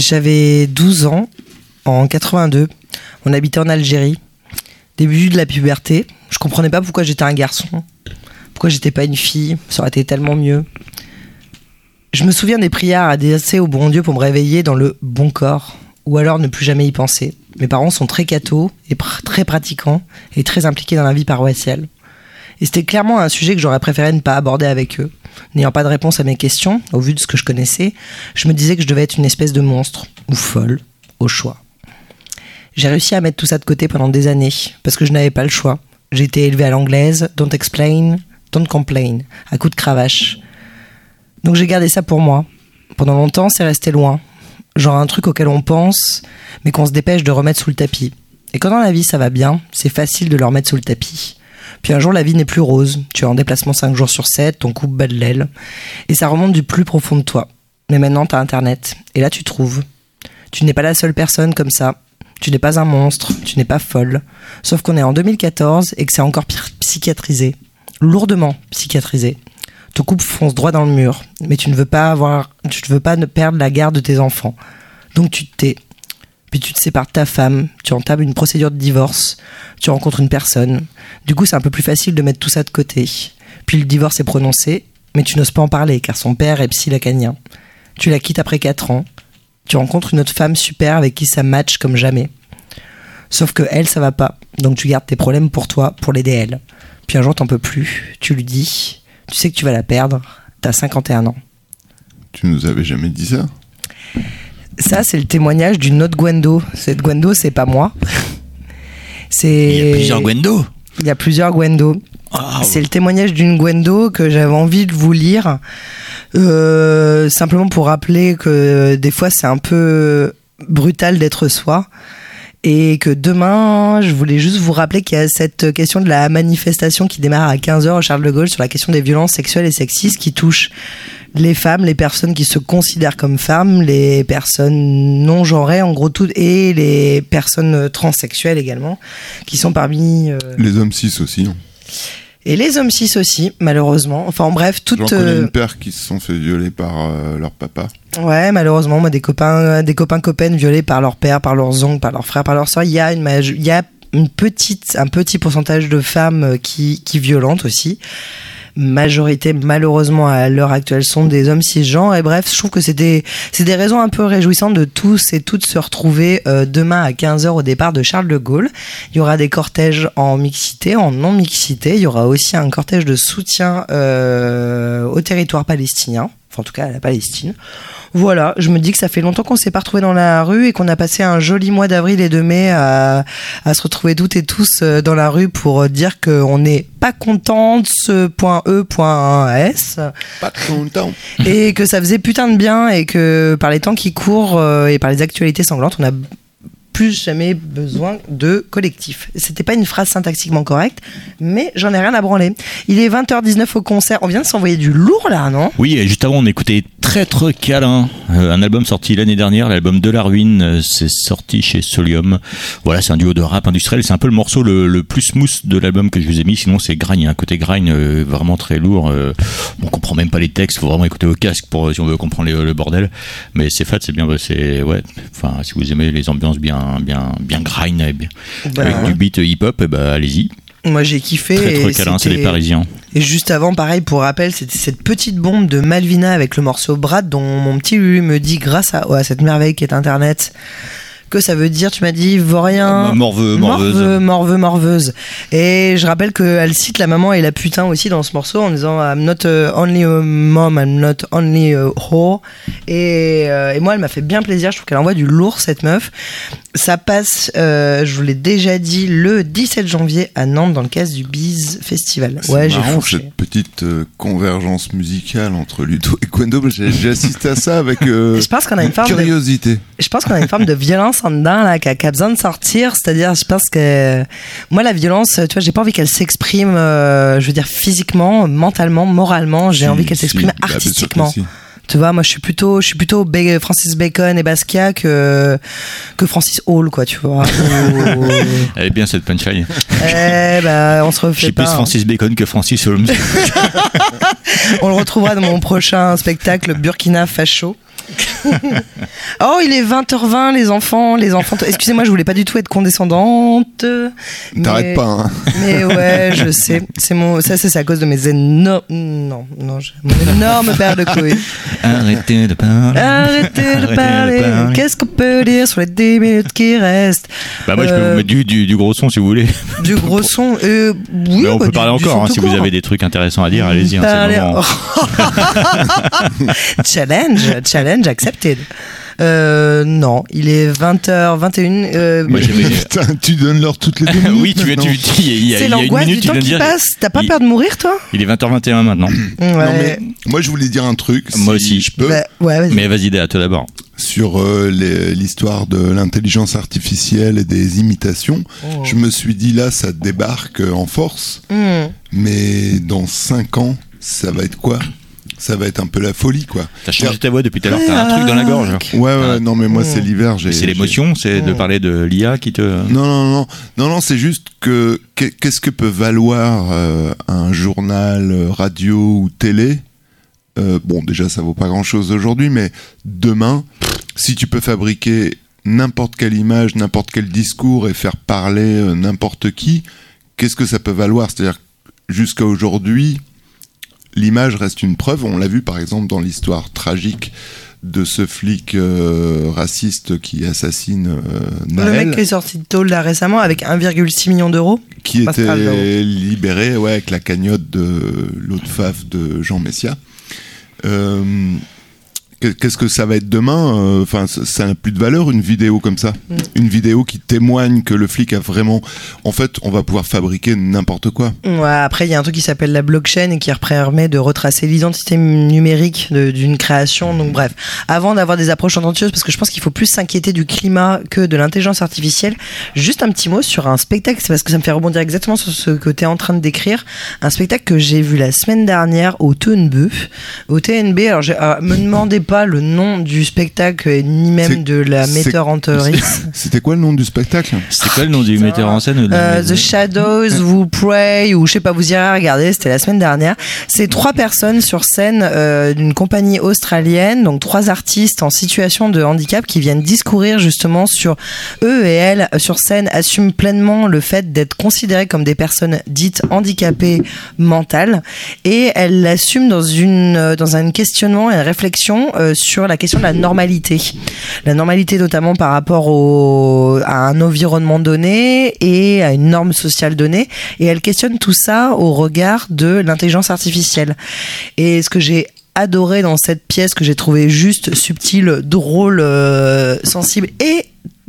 J'avais 12 ans, en 82. On habitait en Algérie. Début de la puberté. Je comprenais pas pourquoi j'étais un garçon. Pourquoi j'étais pas une fille. Ça aurait été tellement mieux. Je me souviens des prières adressées au bon Dieu pour me réveiller dans le bon corps. Ou alors ne plus jamais y penser. Mes parents sont très cathos et très pratiquants et très impliqués dans la vie paroissiale. Et c'était clairement un sujet que j'aurais préféré ne pas aborder avec eux. N'ayant pas de réponse à mes questions, au vu de ce que je connaissais, je me disais que je devais être une espèce de monstre, ou folle, au choix. J'ai réussi à mettre tout ça de côté pendant des années, parce que je n'avais pas le choix. J'ai été élevée à l'anglaise, don't explain, don't complain, à coups de cravache. Donc j'ai gardé ça pour moi. Pendant longtemps, c'est resté loin. Genre un truc auquel on pense, mais qu'on se dépêche de remettre sous le tapis. Et quand dans la vie ça va bien, c'est facile de le remettre sous le tapis. Puis un jour la vie n'est plus rose, tu es en déplacement 5 jours sur 7, ton couple bat de l'aile, et ça remonte du plus profond de toi. Mais maintenant t'as internet, et là tu trouves. Tu n'es pas la seule personne comme ça, tu n'es pas un monstre, tu n'es pas folle. Sauf qu'on est en 2014 et que c'est encore pire psychiatrisé, lourdement psychiatrisé. Ton couple fonce droit dans le mur, mais tu ne veux pas perdre la garde de tes enfants. Donc tu te tais. Puis tu te sépares de ta femme, tu entames une procédure de divorce, tu rencontres une personne. Du coup, c'est un peu plus facile de mettre tout ça de côté. Puis le divorce est prononcé, mais tu n'oses pas en parler car son père est psy-lacanien. Tu la quittes après 4 ans. Tu rencontres une autre femme super avec qui ça match comme jamais. Sauf que elle, ça va pas. Donc tu gardes tes problèmes pour toi, pour l'aider elle. Puis un jour, t'en peux plus. Tu lui dis, tu sais que tu vas la perdre. T'as 51 ans. Tu nous avais jamais dit ça? Ça, c'est le témoignage d'une autre Gwendo. Cette Gwendo, c'est pas moi. Il y a plusieurs Gwendo. Il y a plusieurs Gwendo. C'est le témoignage d'une Gwendo que j'avais envie de vous lire. Simplement pour rappeler que des fois, c'est un peu brutal d'être soi. Et que demain, je voulais juste vous rappeler qu'il y a cette question de la manifestation qui démarre à 15h au Charles de Gaulle sur la question des violences sexuelles et sexistes qui touchent les femmes, les personnes qui se considèrent comme femmes, les personnes non genrées en gros toutes, et les personnes transsexuelles également, qui sont parmi... Les hommes cis aussi, non? Et les hommes cis aussi, malheureusement. Enfin bref, toutes... J'en connais une paire qui se sont fait violer par leur papa. Ouais, malheureusement, moi, des copains-copaines violés par leur père, par leurs oncles, par leurs frères, par leurs sœurs. Il y a un petit pourcentage de femmes qui violentent aussi. Majorité, malheureusement, à l'heure actuelle, sont des hommes cisgenres. Et bref, je trouve que c'est des raisons un peu réjouissantes de tous et toutes se retrouver demain à 15h au départ de Charles de Gaulle. Il y aura des cortèges en mixité, en non-mixité. Il y aura aussi un cortège de soutien au territoire palestinien. Enfin, en tout cas, à la Palestine. Voilà, je me dis que ça fait longtemps qu'on s'est pas retrouvés dans la rue et qu'on a passé un joli mois d'avril et de mai à se retrouver toutes et tous dans la rue pour dire qu'on n'est pas content de ce point E, point S. Pas content. Et que ça faisait putain de bien et que par les temps qui courent et par les actualités sanglantes, on a plus jamais besoin de collectif. C'était pas une phrase syntaxiquement correcte, mais j'en ai rien à branler. Il est 20h19 au concert. On vient de s'envoyer du lourd là, non? Oui, et juste avant, on écoutait Traître Câlin, un album sorti l'année dernière, l'album De la Ruine, c'est sorti chez Solium. Voilà, c'est un duo de rap industriel. C'est un peu le morceau le plus smooth de l'album que je vous ai mis. Sinon, c'est Gragne, il y a un côté Gragne vraiment très lourd. On comprend même pas les textes, faut vraiment écouter au casque si on veut comprendre le bordel. Mais c'est fat, c'est bien, c'est ouais. Enfin, si vous aimez les ambiances bien grind, avec du beat hip-hop, allez-y. Moi j'ai kiffé. Très câlin, c'est les Parisiens. Et juste avant, pareil, pour rappel, c'était cette petite bombe de Malvina avec le morceau Brad, dont mon petit Lulu me dit, grâce à cette merveille qui est Internet, que ça veut dire, tu m'as dit, vaurien... Morveuse. Et je rappelle qu'elle cite la maman et la putain aussi dans ce morceau en disant I'm not only a mom, I'm not only a whore. Et moi, elle m'a fait bien plaisir. Je trouve qu'elle envoie du lourd, cette meuf. Ça passe, je vous l'ai déjà dit, le 17 janvier à Nantes dans le cadre du Biz Festival. Ouais, j'ai fourché. Cette petite convergence musicale entre Ludo et Gwendo, j'ai assisté à ça avec je pense qu'on a une forme curiosité. Je pense qu'on a une forme de violence en dedans là, qui a besoin de sortir. C'est-à-dire, je pense que moi, la violence, tu vois, j'ai pas envie qu'elle s'exprime, je veux dire, physiquement, mentalement, moralement. J'ai envie qu'elle s'exprime artistiquement. Tu vois, moi je suis plutôt Francis Bacon et Basquiat que Francis Hall, quoi, tu vois. Elle est bien cette punchline. On se refait pas. Je suis plus Francis Bacon que Francis Holmes. On le retrouvera dans mon prochain spectacle Burkina Faso. Oh, il est 20h20, les enfants. Excusez-moi, je voulais pas du tout être condescendante. T'arrêtes pas, hein. Mais ouais, je sais. C'est à cause de mes énormes. Non, mon énorme paire de couilles. Arrêtez de parler. Qu'est-ce qu'on peut dire sur les 10 minutes qui restent? Bah, moi, je peux vous mettre du gros son si vous voulez. Du gros son, oui. Mais on peut parler encore, hein, si vous avez des trucs intéressants à dire, allez-y. Hein, Challenge accepted. Non, il est 20h21. Moi, Putain, tu donnes l'heure toutes les 2 minutes. Oui, c'est l'angoisse du temps qui passe. T'as pas peur de mourir, toi? Il est 20h21 maintenant. Ouais. Non, mais moi, je voulais dire un truc. Moi aussi. Je peux. Vas-y. Mais vas-y, Déa, toi d'abord. Sur l'histoire de l'intelligence artificielle et des imitations, je me suis dit là, ça débarque en force. Mais dans 5 ans, ça va être quoi? Ça va être un peu la folie, quoi. T'as changé ta voix depuis tout à l'heure, t'as un truc dans la gorge. Ouais, non, mais moi, c'est l'hiver. C'est l'émotion, c'est de parler de l'IA qui te... Non, c'est juste que qu'est-ce que peut valoir un journal radio ou télé? Bon, déjà, ça vaut pas grand-chose aujourd'hui, mais demain, si tu peux fabriquer n'importe quelle image, n'importe quel discours et faire parler n'importe qui, qu'est-ce que ça peut valoir? C'est-à-dire, jusqu'à aujourd'hui, l'image reste une preuve. On l'a vu, par exemple, dans l'histoire tragique de ce flic raciste qui assassine Naël. Le mec qui est sorti de tôle là récemment avec 1,6 million d'euros. Qui était libéré avec la cagnotte de l'autre faf de Jean Messia. Qu'est-ce que ça va être demain? Enfin, ça n'a plus de valeur, une vidéo comme ça. Une vidéo qui témoigne que le flic a vraiment... En fait, on va pouvoir fabriquer n'importe quoi. Ouais, après, il y a un truc qui s'appelle la blockchain et qui permet de retracer l'identité numérique d'une création. Donc bref, avant d'avoir des approches tendancieuses, parce que je pense qu'il faut plus s'inquiéter du climat que de l'intelligence artificielle, juste un petit mot sur un spectacle, c'est parce que ça me fait rebondir exactement sur ce que tu es en train de décrire. Un spectacle que j'ai vu la semaine dernière au TNB. Au TNB, alors me demandez pas le nom du spectacle ni même de la metteur en théorise. C'était quoi le nom du spectacle? C'était quoi le nom du metteur en scène? The Shadows Who Pray, ou je sais pas, vous irez regarder, c'était la semaine dernière. C'est 3 personnes sur scène d'une compagnie australienne, donc 3 artistes en situation de handicap qui viennent discourir justement sur eux et elles sur scène assument pleinement le fait d'être considérées comme des personnes dites handicapées mentales, et elles l'assument dans un questionnement et une réflexion sur la question de la normalité. La normalité notamment par rapport à un environnement donné et à une norme sociale donnée, et elle questionne tout ça au regard de l'intelligence artificielle. Et ce que j'ai adoré dans cette pièce, que j'ai trouvé juste subtile, drôle, sensible et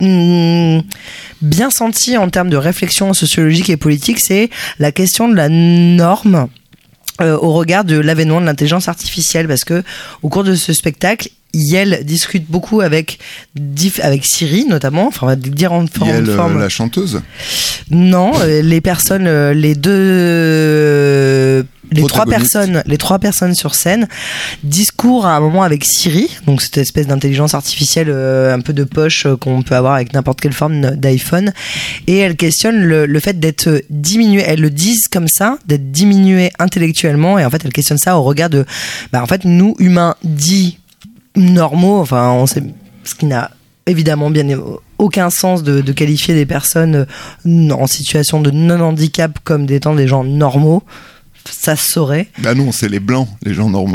bien senti en termes de réflexion sociologique et politique, c'est la question de la norme au regard de l'avènement de l'intelligence artificielle, parce que au cours de ce spectacle, Yel discute beaucoup avec Siri notamment, enfin on va dire en forme. La chanteuse? Non, les personnes, les 3 personnes sur scène discourent à un moment avec Siri, donc cette espèce d'intelligence artificielle un peu de poche qu'on peut avoir avec n'importe quelle forme d'iPhone, et elles questionnent le fait d'être diminué, elles le disent comme ça, d'être diminué intellectuellement, et en fait elles questionnent ça au regard de, en fait nous humains dits normaux, enfin on sait, ce qui n'a évidemment bien aucun sens de qualifier des personnes en situation de non-handicap comme étant des gens normaux. Ça se saurait. Bah non, c'est les blancs, les gens normaux.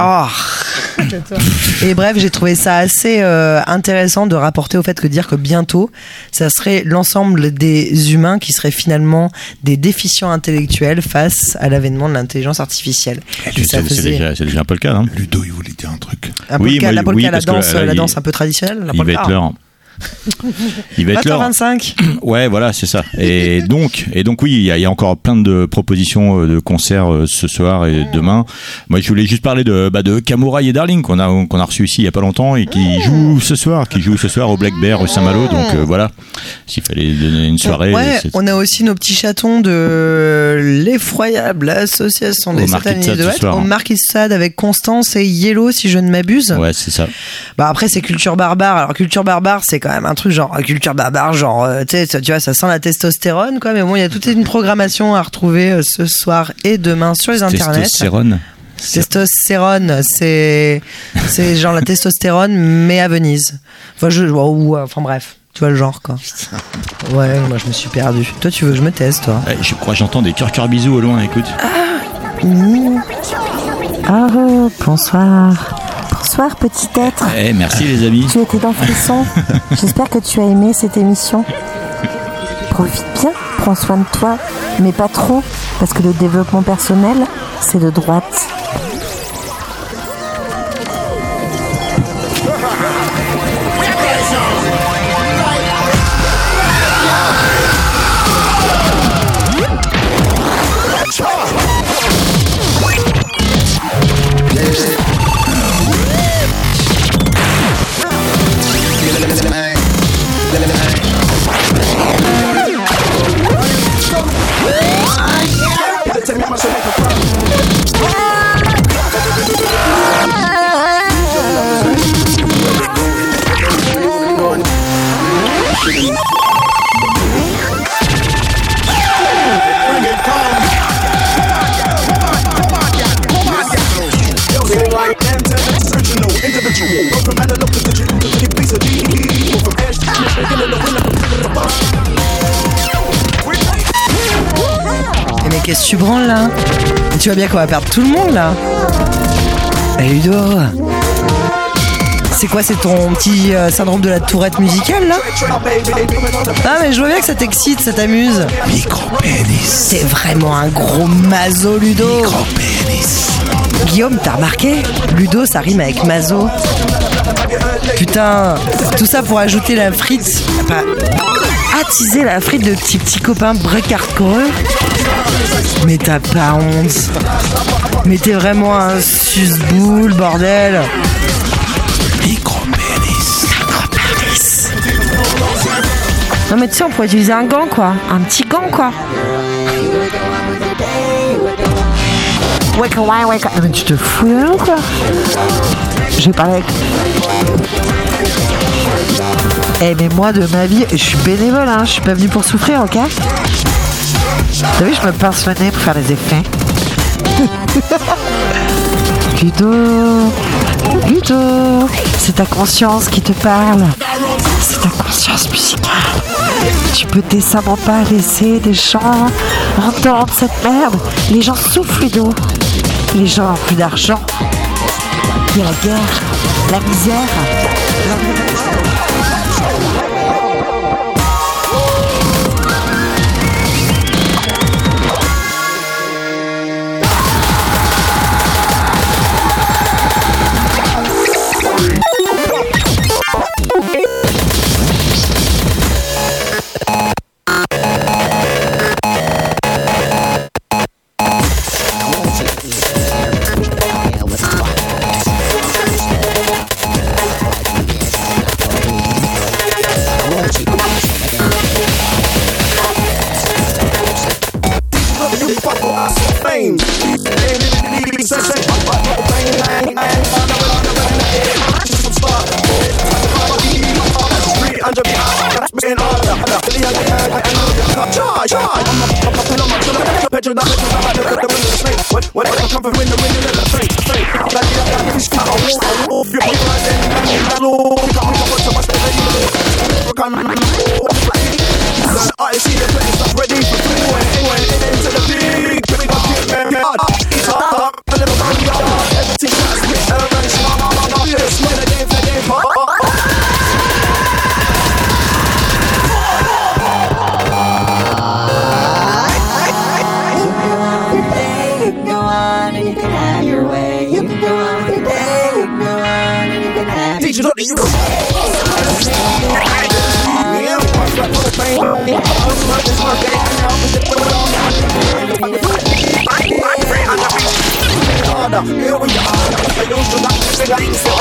Et bref, j'ai trouvé ça assez intéressant de rapporter au fait que dire que bientôt, ça serait l'ensemble des humains qui seraient finalement des déficients intellectuels face à l'avènement de l'intelligence artificielle. C'est déjà un peu le cas. Hein. Ludo, il voulait dire un truc. La polka, la danse un peu traditionnelle. Il va être l'heure. Il va être l'heure. 20h25. Ouais, voilà, c'est ça. Et donc oui, il y a encore plein de propositions de concerts ce soir et demain. Moi, je voulais juste parler de Kamouraï et Darling qu'on a reçu ici il y a pas longtemps et qui joue ce soir au Black Bear rue Saint-Malo. Donc voilà, s'il fallait donner une soirée. Ouais, on a aussi nos petits chatons de l'effroyable association des satanistes de l'Ouest au Marquis de Sade avec Constance et Yellow, si je ne m'abuse. Ouais, c'est ça. Après, c'est Culture Barbare. Alors Culture Barbare, c'est quand même un truc genre culture barbare, genre tu vois, ça sent la testostérone quoi, mais bon, il y a toute une programmation à retrouver ce soir et demain sur les internets. Testostérone, Testostérone, c'est genre la testostérone, mais à Venise. Enfin bref, tu vois le genre, quoi. Ouais, moi je me suis perdu. Toi, tu veux que je me teste, toi? Je crois que j'entends des cœurs bisous au loin, écoute. Oh, bonsoir. Bonsoir, petit être. Merci, les amis. Tu étais dans Frisson. J'espère que tu as aimé cette émission. Profite bien, prends soin de toi, mais pas trop, parce que le développement personnel, c'est de droite. Mais qu'est-ce que tu branles là? Tu vois bien qu'on va perdre tout le monde là. Ludo, c'est quoi? C'est ton petit syndrome de la tourette musicale là? Ah mais je vois bien que ça t'excite, ça t'amuse. Micro-pénis. T'es vraiment un gros maso, Ludo. Micro-pénis. Guillaume, t'as remarqué? Ludo, ça rime avec maso. Putain, tout ça pour ajouter la frite. Enfin, attiser la frite de petits copains break hardcore. Mais t'as pas honte. Mais t'es vraiment un suce-boule, bordel. Micro-pénis. Micro-pénis. Non mais tu sais, on pourrait utiliser un gant, quoi. Un petit gant, quoi. Wake up. Non mais tu te fous de nous, quoi. J'ai parlé avec... mais moi, de ma vie, je suis bénévole, hein. Je suis pas venue pour souffrir, ok? T'as vu, je me passionnais pour faire des effets. Ludo, c'est ta conscience qui te parle. C'est ta conscience musicale. Tu peux décemment pas laisser des gens entendre cette merde. Les gens souffrent, Ludo. Les gens ont plus d'argent. Il y a la guerre, la misère. Here we are,